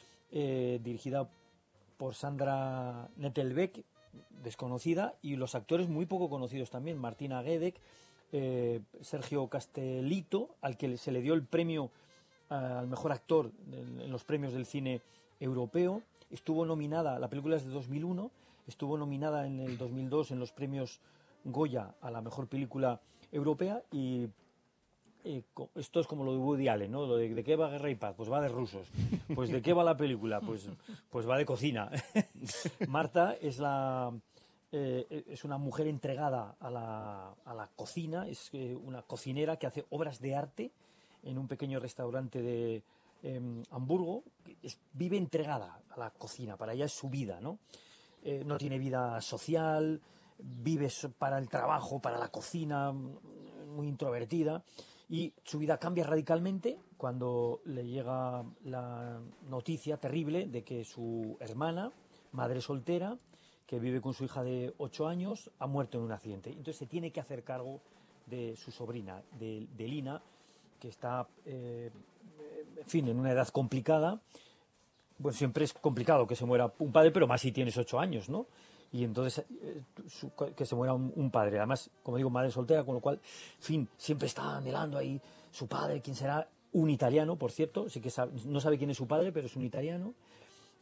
eh, dirigida por Sandra Nettelbeck, desconocida, y los actores muy poco conocidos también, Martina Gedeck, eh, Sergio Castellito, al que se le dio el premio eh, al mejor actor en, en los premios del cine europeo. Estuvo nominada, la película es de dos mil uno, estuvo nominada en el dos mil dos en los premios Goya a la mejor película europea y eh, co- esto es como lo de Woody Allen, ¿no? Lo de, ¿de qué va Guerra y Paz? Pues va de rusos. Pues ¿de qué va la película? Pues, pues va de cocina. Marta es la eh, es una mujer entregada a la, a la cocina, es eh, una cocinera que hace obras de arte en un pequeño restaurante de eh, Hamburgo. Es- vive entregada a la cocina, para ella es su vida, ¿no? Eh, no tiene vida social, vive so- para el trabajo, para la cocina, muy introvertida, y su vida cambia radicalmente cuando le llega la noticia terrible de que su hermana, madre soltera, que vive con su hija de ocho años, ha muerto en un accidente. Entonces se tiene que hacer cargo de su sobrina, de, de Lina, que está, eh, en fin, en una edad complicada. Bueno, siempre es complicado que se muera un padre, pero más si tienes ocho años, ¿no? Y entonces eh, su- que se muera un, un padre. Además, como digo, madre soltera, con lo cual, en fin, siempre está anhelando ahí su padre, quién será, un italiano, por cierto, sí que sabe- no sabe quién es su padre, pero es un italiano.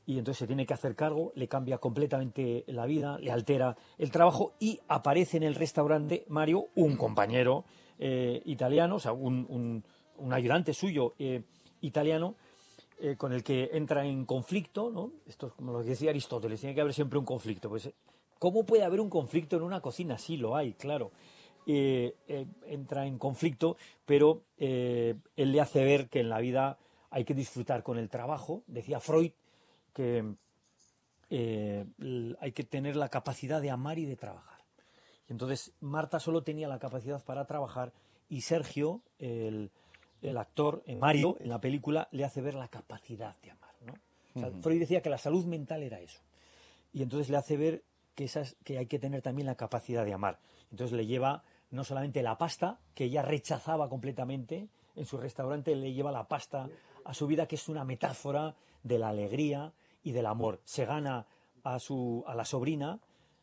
y entonces se tiene que hacer cargo, le cambia completamente la vida, le altera el trabajo y aparece en el restaurante Mario, un compañero eh, italiano, o sea, un, un, un ayudante suyo eh, italiano, eh, con el que entra en conflicto, ¿no? Esto es como lo que decía Aristóteles, tiene que haber siempre un conflicto. Pues, ¿cómo puede haber un conflicto en una cocina? Sí, lo hay, claro. Eh, eh, entra en conflicto, pero eh, él le hace ver que en la vida hay que disfrutar con el trabajo. Decía Freud que eh, hay que tener la capacidad de amar y de trabajar. Y entonces Marta solo tenía la capacidad para trabajar y Sergio, el, el actor, eh, Mario, en la película, le hace ver la capacidad de amar, ¿no? O sea, uh-huh. Freud decía que la salud mental era eso. Y entonces le hace ver que, esas, que hay que tener también la capacidad de amar. Entonces le lleva no solamente la pasta, que ella rechazaba completamente en su restaurante, le lleva la pasta a su vida, que es una metáfora de la alegría y del amor. Se gana a, su, a la sobrina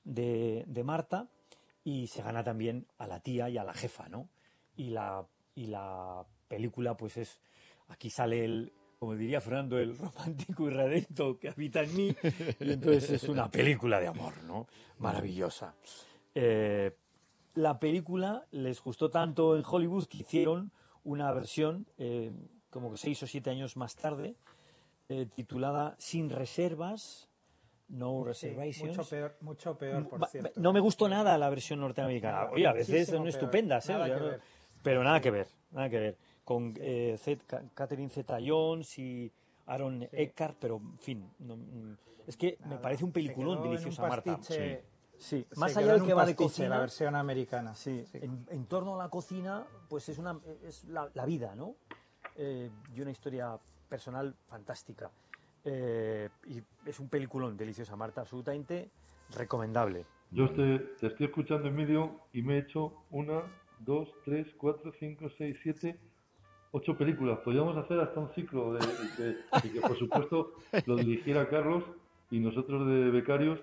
de, de Marta y se gana también a la tía y a la jefa, ¿no? Y la, y la película, pues es... Aquí sale el... como diría Fernando, el romántico irredento que habita en mí, y entonces es una película de amor, ¿no? Maravillosa. Eh, la película les gustó tanto en Hollywood que hicieron una versión, eh, como que seis o siete años más tarde, eh, titulada Sin reservas, No Reservations. Sí, mucho peor, mucho peor, por cierto. No me gustó nada la versión norteamericana. Oye, a veces son estupendas, ¿eh? Nada pero nada que ver, nada que ver. Con eh, Zed, Catherine Zeta-Jones y Aaron sí. Eckhart, pero en fin, no, es que nada, me parece un peliculón Deliciosa Marta. Sí, sí. Más allá del que va de cocina, la versión americana. Sí, sí. En, en torno a la cocina, pues es una es la, la vida, ¿no? Eh, y una historia personal fantástica. Eh, y es un peliculón Deliciosa Marta, absolutamente recomendable. Yo te, te estoy escuchando en vídeo y me he hecho una, dos, tres, cuatro, cinco, seis, siete... Ocho películas. Podríamos hacer hasta un ciclo de, de, de que, por supuesto, lo dirigiera Carlos y nosotros de becarios,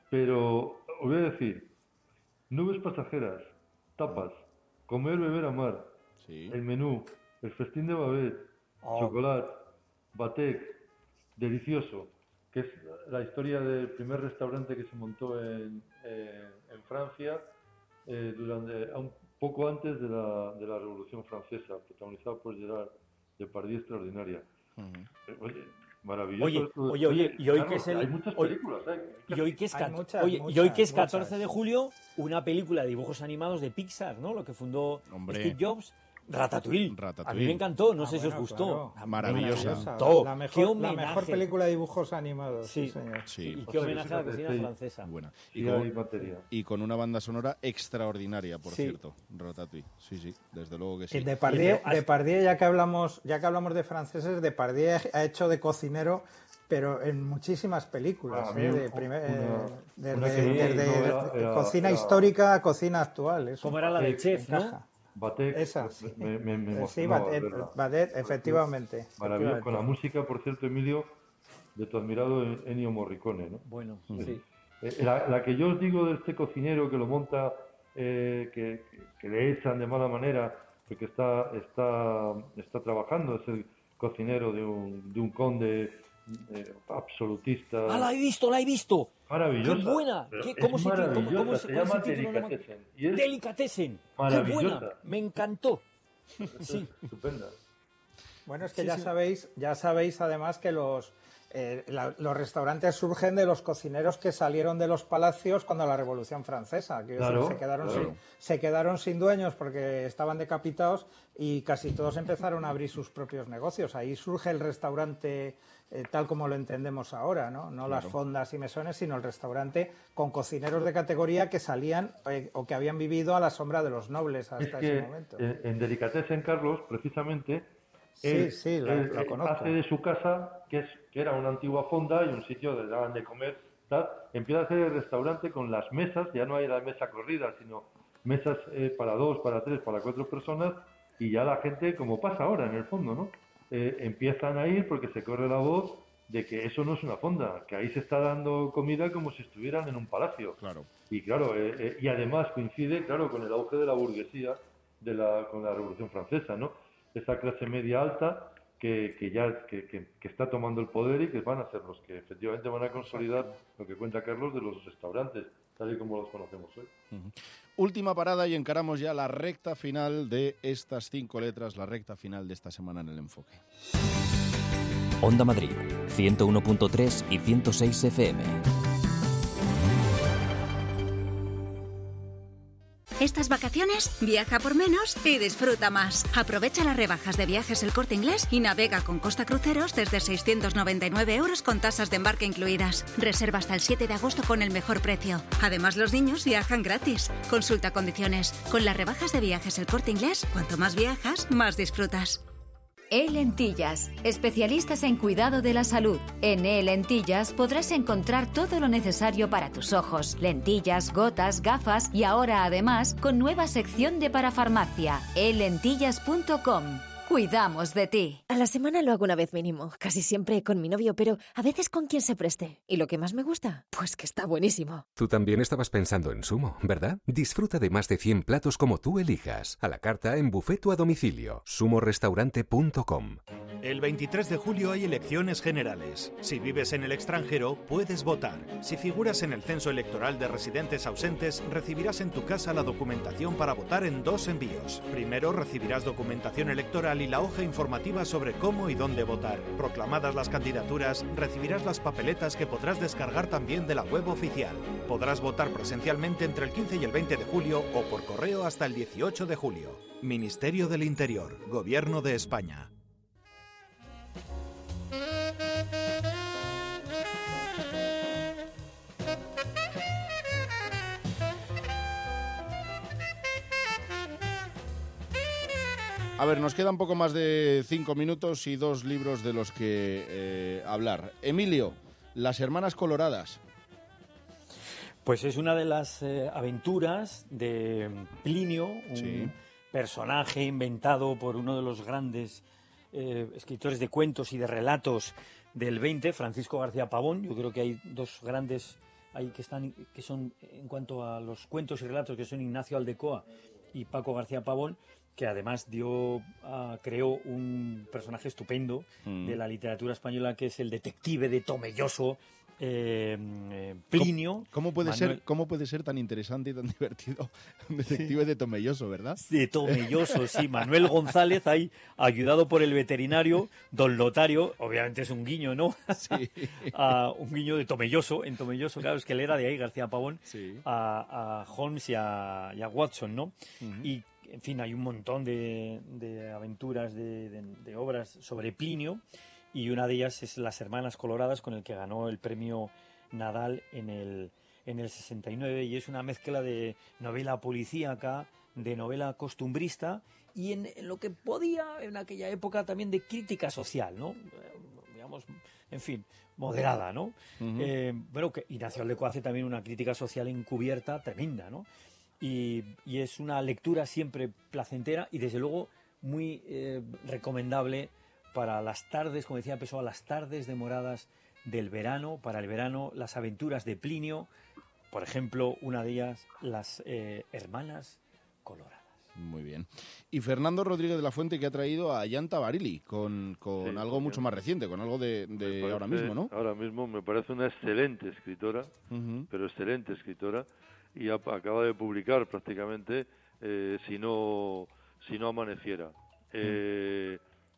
pero os voy a decir, Nubes pasajeras, Tapas, Comer, beber, amar, sí. El menú, El festín de Babette, oh. Chocolate, Batek, Delicioso, que es la historia del primer restaurante que se montó en, eh, en Francia eh, durante un poco antes de la, de la Revolución Francesa, protagonizado por Gerard Depardieu, extraordinaria. Uh-huh. Oye, maravilloso. Oye, esto, oye, oye, y hoy claro, que es el... Hay muchas hoy, películas, ¿eh? Y hoy que es, hay muchas, oye, muchas, y hoy que es muchas. catorce de julio, una película de dibujos animados de Pixar, ¿no? Lo que fundó Hombre. Steve Jobs. Ratatouille. Ratatouille. A mí me encantó, no ah, sé bueno, si os gustó. Claro. Maravillosa. La mejor, la mejor película de dibujos animados. Sí, sí señor. Sí. Y qué homenaje a la cocina francesa. Buena. Y, con, y con una banda sonora extraordinaria, por sí. cierto. Ratatouille. Sí, sí, desde luego que sí. Depardieu, Depardieu, ya que hablamos, ya que hablamos de franceses, Depardieu ha hecho de cocinero, pero en muchísimas películas, ah, eh, de primer, una, eh, desde, una desde, desde era, era, cocina era, histórica a cocina actual. Eso. Como era la de Chef, ¿no? Batek, esa, sí. me, me, me sí, Batek, Batek, efectivamente. Maravilloso, con la música, por cierto, Emilio, de tu admirado Ennio Morricone, ¿no? Bueno, sí. sí. Eh, la, la que yo os digo de este cocinero que lo monta, eh, que, que, que le echan de mala manera, porque está, está, está trabajando, es el cocinero de un, de un conde eh, absolutista. ¡Ah, la he visto, la he visto! Maravillosa. ¡Qué buena! ¿Qué, ¿Cómo, se, ¿cómo, ¿Cómo se, se llama Delicatessen? Delicatessen. ¡Qué buena! Me encantó. Sí. Estupenda. Bueno, es que sí, ya sí. sabéis, ya sabéis además que los eh, la, los restaurantes surgen de los cocineros que salieron de los palacios cuando la Revolución Francesa, que claro, se quedaron claro. sin, se quedaron sin dueños porque estaban decapitados y casi todos empezaron a abrir sus propios negocios. Ahí surge el restaurante eh, tal como lo entendemos ahora, ¿no? No claro. las fondas y mesones, sino el restaurante con cocineros de categoría que salían eh, o que habían vivido a la sombra de los nobles hasta es que, ese momento. Eh, en Delicatessen, Carlos, precisamente, sí, él, sí, lo, él, lo conozco. hace de su casa, que es que era una antigua fonda y un sitio donde daban de comer, tal, empieza a hacer el restaurante con las mesas, ya no hay la mesa corrida, sino mesas eh, para dos, para tres, para cuatro personas, y ya la gente, como pasa ahora en el fondo, ¿no? Eh, empiezan a ir porque se corre la voz de que eso no es una fonda, que ahí se está dando comida como si estuvieran en un palacio. Claro. Y claro, eh, eh, y además coincide, claro, con el auge de la burguesía de la, con la Revolución Francesa, ¿no? Esa clase media alta que, que ya que, que, que está tomando el poder y que van a ser los que efectivamente van a consolidar lo que cuenta Carlos de los restaurantes, tal y como los conocemos hoy. Uh-huh. Última parada y encaramos ya la recta final de estas cinco letras, la recta final de esta semana en El Enfoque. Onda Madrid, ciento uno punto tres y ciento seis F M. Estas vacaciones, viaja por menos y disfruta más. Aprovecha las rebajas de Viajes El Corte Inglés y navega con Costa Cruceros desde seiscientos noventa y nueve euros con tasas de embarque incluidas. Reserva hasta el siete de agosto con el mejor precio. Además, los niños viajan gratis. Consulta condiciones. Con las rebajas de Viajes El Corte Inglés, cuanto más viajas, más disfrutas. E-Lentillas, especialistas en cuidado de la salud. En E-Lentillas podrás encontrar todo lo necesario para tus ojos, lentillas, gotas, gafas y ahora además con nueva sección de parafarmacia, e lentillas punto com. Cuidamos de ti. A la semana lo hago una vez mínimo, casi siempre con mi novio, pero a veces con quien se preste. ¿Y lo que más me gusta? Pues que está buenísimo. Tú también estabas pensando en Sumo, ¿verdad? Disfruta de más de cien platos como tú elijas. A la carta en buffet o a domicilio. sumo restaurante punto com. El veintitrés de julio hay elecciones generales. Si vives en el extranjero, puedes votar. Si figuras en el censo electoral de residentes ausentes, recibirás en tu casa la documentación para votar en dos envíos. Primero recibirás documentación electoral y la hoja informativa sobre cómo y dónde votar. Proclamadas las candidaturas, recibirás las papeletas que podrás descargar también de la web oficial. Podrás votar presencialmente entre el quince y el veinte de julio o por correo hasta el dieciocho de julio. Ministerio del Interior, Gobierno de España. A ver, nos quedan poco más de cinco minutos y dos libros de los que eh, hablar. Emilio, Las Hermanas Coloradas. Pues es una de las eh, aventuras de Plinio, un sí. personaje inventado por uno de los grandes eh, escritores de cuentos y de relatos del veinte, Francisco García Pavón. Yo creo que hay dos grandes ahí que están, que son en cuanto a los cuentos y relatos, que son Ignacio Aldecoa y Paco García Pavón, que además dio, uh, creó un personaje estupendo mm. de la literatura española, que es el detective de Tomelloso, eh, eh, Plinio. ¿Cómo, cómo puede Manuel... ser, ¿Cómo puede ser tan interesante y tan divertido un detective sí. de Tomelloso, verdad? De Tomelloso, sí. Manuel González, ahí, ayudado por el veterinario, don Lotario, obviamente es un guiño, ¿no? Sí. uh, un guiño de Tomelloso, en Tomelloso, claro, es que él era de ahí, García Pavón, sí. a, a Holmes y a, y a Watson, ¿no? Uh-huh. Y en fin, hay un montón de, de aventuras, de, de, de obras sobre Plinio, y una de ellas es Las Hermanas Coloradas, con el que ganó el premio Nadal en el, en el sesenta y nueve, y es una mezcla de novela policíaca, de novela costumbrista, y en, en lo que podía, en aquella época, también de crítica social, ¿no? Eh, digamos, en fin, moderada, ¿no? Uh-huh. Eh, bueno, que Ignacio Aldecoa hace también una crítica social encubierta tremenda, ¿no? Y, y es una lectura siempre placentera y desde luego muy eh, recomendable para las tardes, como decía Pessoa, las tardes demoradas del verano, para el verano, las aventuras de Plinio, por ejemplo, una de ellas, Las eh, Hermanas Coloradas. Muy bien. Y Fernando Rodríguez de la Fuente, que ha traído a Ayanta Barili con, con sí, algo mucho más reciente, con algo de, de parece, ahora mismo, ¿no? Ahora mismo me parece una excelente escritora, uh-huh. pero excelente escritora, y a, acaba de publicar prácticamente eh, si no si no amaneciera eh,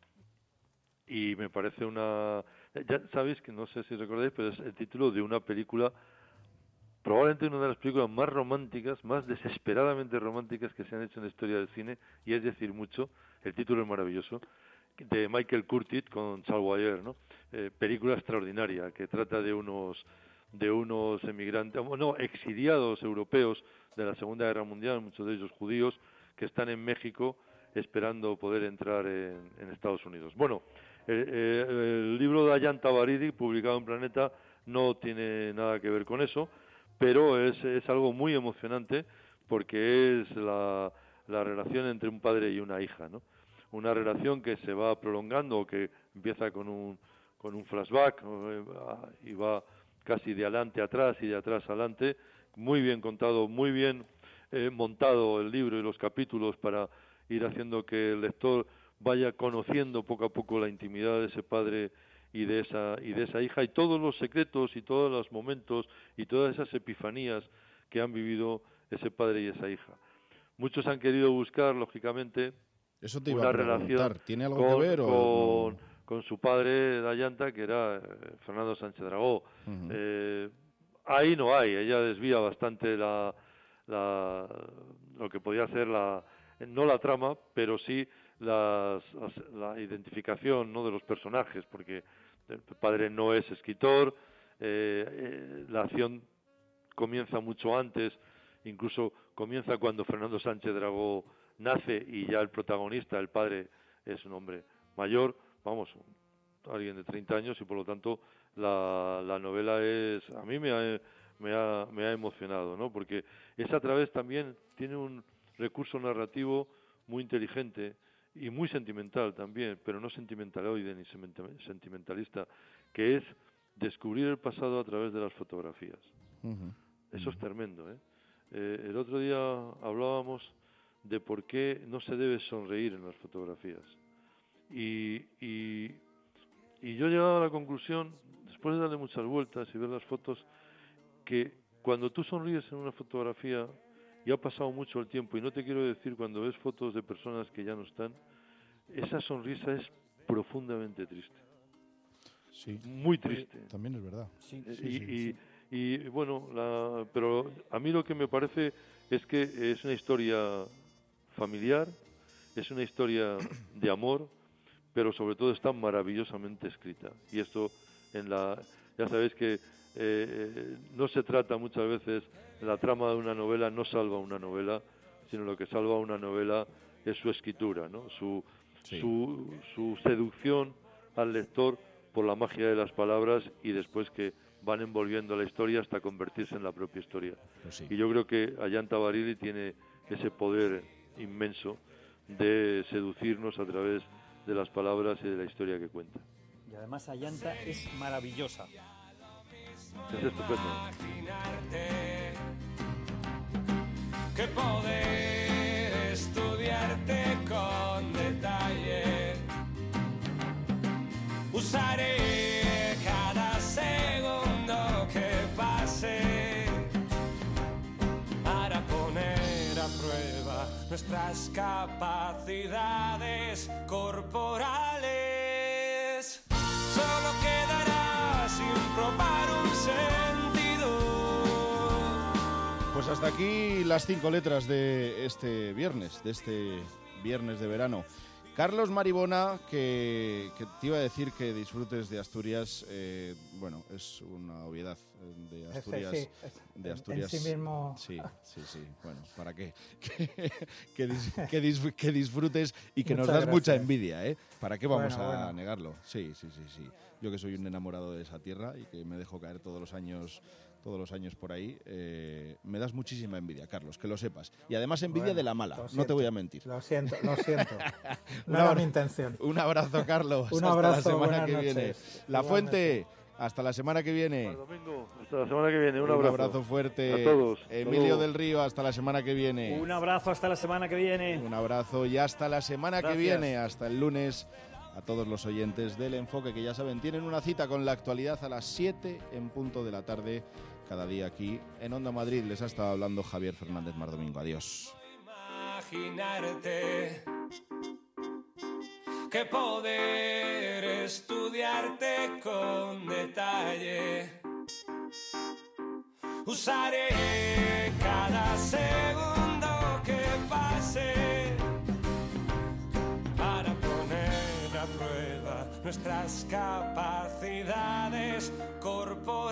mm. y me parece una, ya sabéis que no sé si recordáis, pero es el título de una película, probablemente una de las películas más románticas, más desesperadamente románticas que se han hecho en la historia del cine, y es decir mucho. El título es maravilloso, de Michael Curtiz con Charles Boyer, ¿no? Eh, película extraordinaria que trata de unos de unos emigrantes, no, exiliados europeos de la Segunda Guerra Mundial, muchos de ellos judíos, que están en México esperando poder entrar en, en Estados Unidos. Bueno, eh, eh, el libro de Ayanta Barili, publicado en Planeta, no tiene nada que ver con eso, pero es, es algo muy emocionante porque es la, la relación entre un padre y una hija, ¿no? Una relación que se va prolongando, que empieza con un, con un flashback y va casi de adelante a atrás y de atrás adelante, muy bien contado, muy bien eh, montado el libro y los capítulos para ir haciendo que el lector vaya conociendo poco a poco la intimidad de ese padre y de esa y de esa hija, y todos los secretos y todos los momentos y todas esas epifanías que han vivido ese padre y esa hija. Muchos han querido buscar, lógicamente, Eso te iba una a preguntar. relación ¿Tiene algo con, que ver o con, con su padre de Ayanta, que era eh, Fernando Sánchez Dragó. Uh-huh. eh, ahí no hay, ella desvía bastante la, la lo que podía ser la no la trama, pero sí las, las, la identificación, ¿no?, de los personajes, porque el padre no es escritor, eh, eh, la acción comienza mucho antes, incluso comienza cuando Fernando Sánchez Dragó nace y ya el protagonista, el padre, es un hombre mayor, vamos, alguien de treinta años, y por lo tanto la, la novela es, a mí me ha, me ha, me ha emocionado, ¿no?, porque es a través también, tiene un recurso narrativo muy inteligente y muy sentimental también, pero no sentimentaloide ni sentimentalista, que es descubrir el pasado a través de las fotografías. Uh-huh. Eso es tremendo, ¿eh? Eh, el otro día hablábamos de por qué no se debe sonreír en las fotografías. Y, y, y yo he llegado a la conclusión, después de darle muchas vueltas y ver las fotos, que cuando tú sonríes en una fotografía, y ha pasado mucho el tiempo, y no te quiero decir cuando ves fotos de personas que ya no están, esa sonrisa es profundamente triste. Sí. Muy triste. Eh, también es verdad. Sí, y, sí, y, sí, sí. y, y bueno, la, pero a mí lo que me parece es que es una historia familiar, es una historia de amor, pero sobre todo está maravillosamente escrita. Y esto, en la, ya sabéis que eh, no se trata muchas veces, la trama de una novela no salva una novela, sino lo que salva una novela es su escritura, ¿no? Su, sí. su, su seducción al lector por la magia de las palabras, y después que van envolviendo la historia hasta convertirse en la propia historia. Pues sí. Y yo creo que Ayanta Barili tiene ese poder inmenso de seducirnos a través de las palabras y de la historia que cuenta. Y además Ayanta es maravillosa. Es estupendo. Que poder estudiarte con detalle, usaré cada segundo que pase para poner a prueba nuestras capacidades corporales. Solo quedará sin probar un sentido. Pues hasta aquí las cinco letras de este viernes, de este viernes de verano. Carlos Maribona, que, que te iba a decir que disfrutes de Asturias, eh, bueno, es una obviedad de Asturias. Sí, sí, de Asturias. En sí mismo. Sí, sí, sí. Bueno, ¿para qué? Que, que, dis, que, dis, que disfrutes y que Muchas nos das gracias. Mucha envidia, ¿eh? ¿Para qué vamos bueno, a bueno. negarlo? Sí, sí, sí, sí. Yo que soy un enamorado de esa tierra y que me dejo caer todos los años... todos los años por ahí, eh, me das muchísima envidia, Carlos, que lo sepas. Y además envidia bueno, de la mala, no te voy a mentir. Lo siento, lo siento. No era mi intención. Un abrazo, Carlos. Un abrazo, hasta la semana que noches. viene. La Fuente, hasta la semana que viene. Hasta domingo, hasta la semana que viene. Un, un abrazo. abrazo fuerte. A todos. Emilio Hasta del Río, hasta la semana que viene. Un abrazo hasta la semana que viene. Un abrazo y hasta la semana Gracias. que viene, hasta el lunes. A todos los oyentes del Enfoque, que ya saben, tienen una cita con la actualidad a las siete en punto de la tarde, cada día aquí en Onda Madrid. Les ha estado hablando Javier Fernández Mardomingo. Adiós. Imaginarte que poder estudiarte con detalle, usaré cada segundo que pase para poner a prueba nuestras capacidades corporales.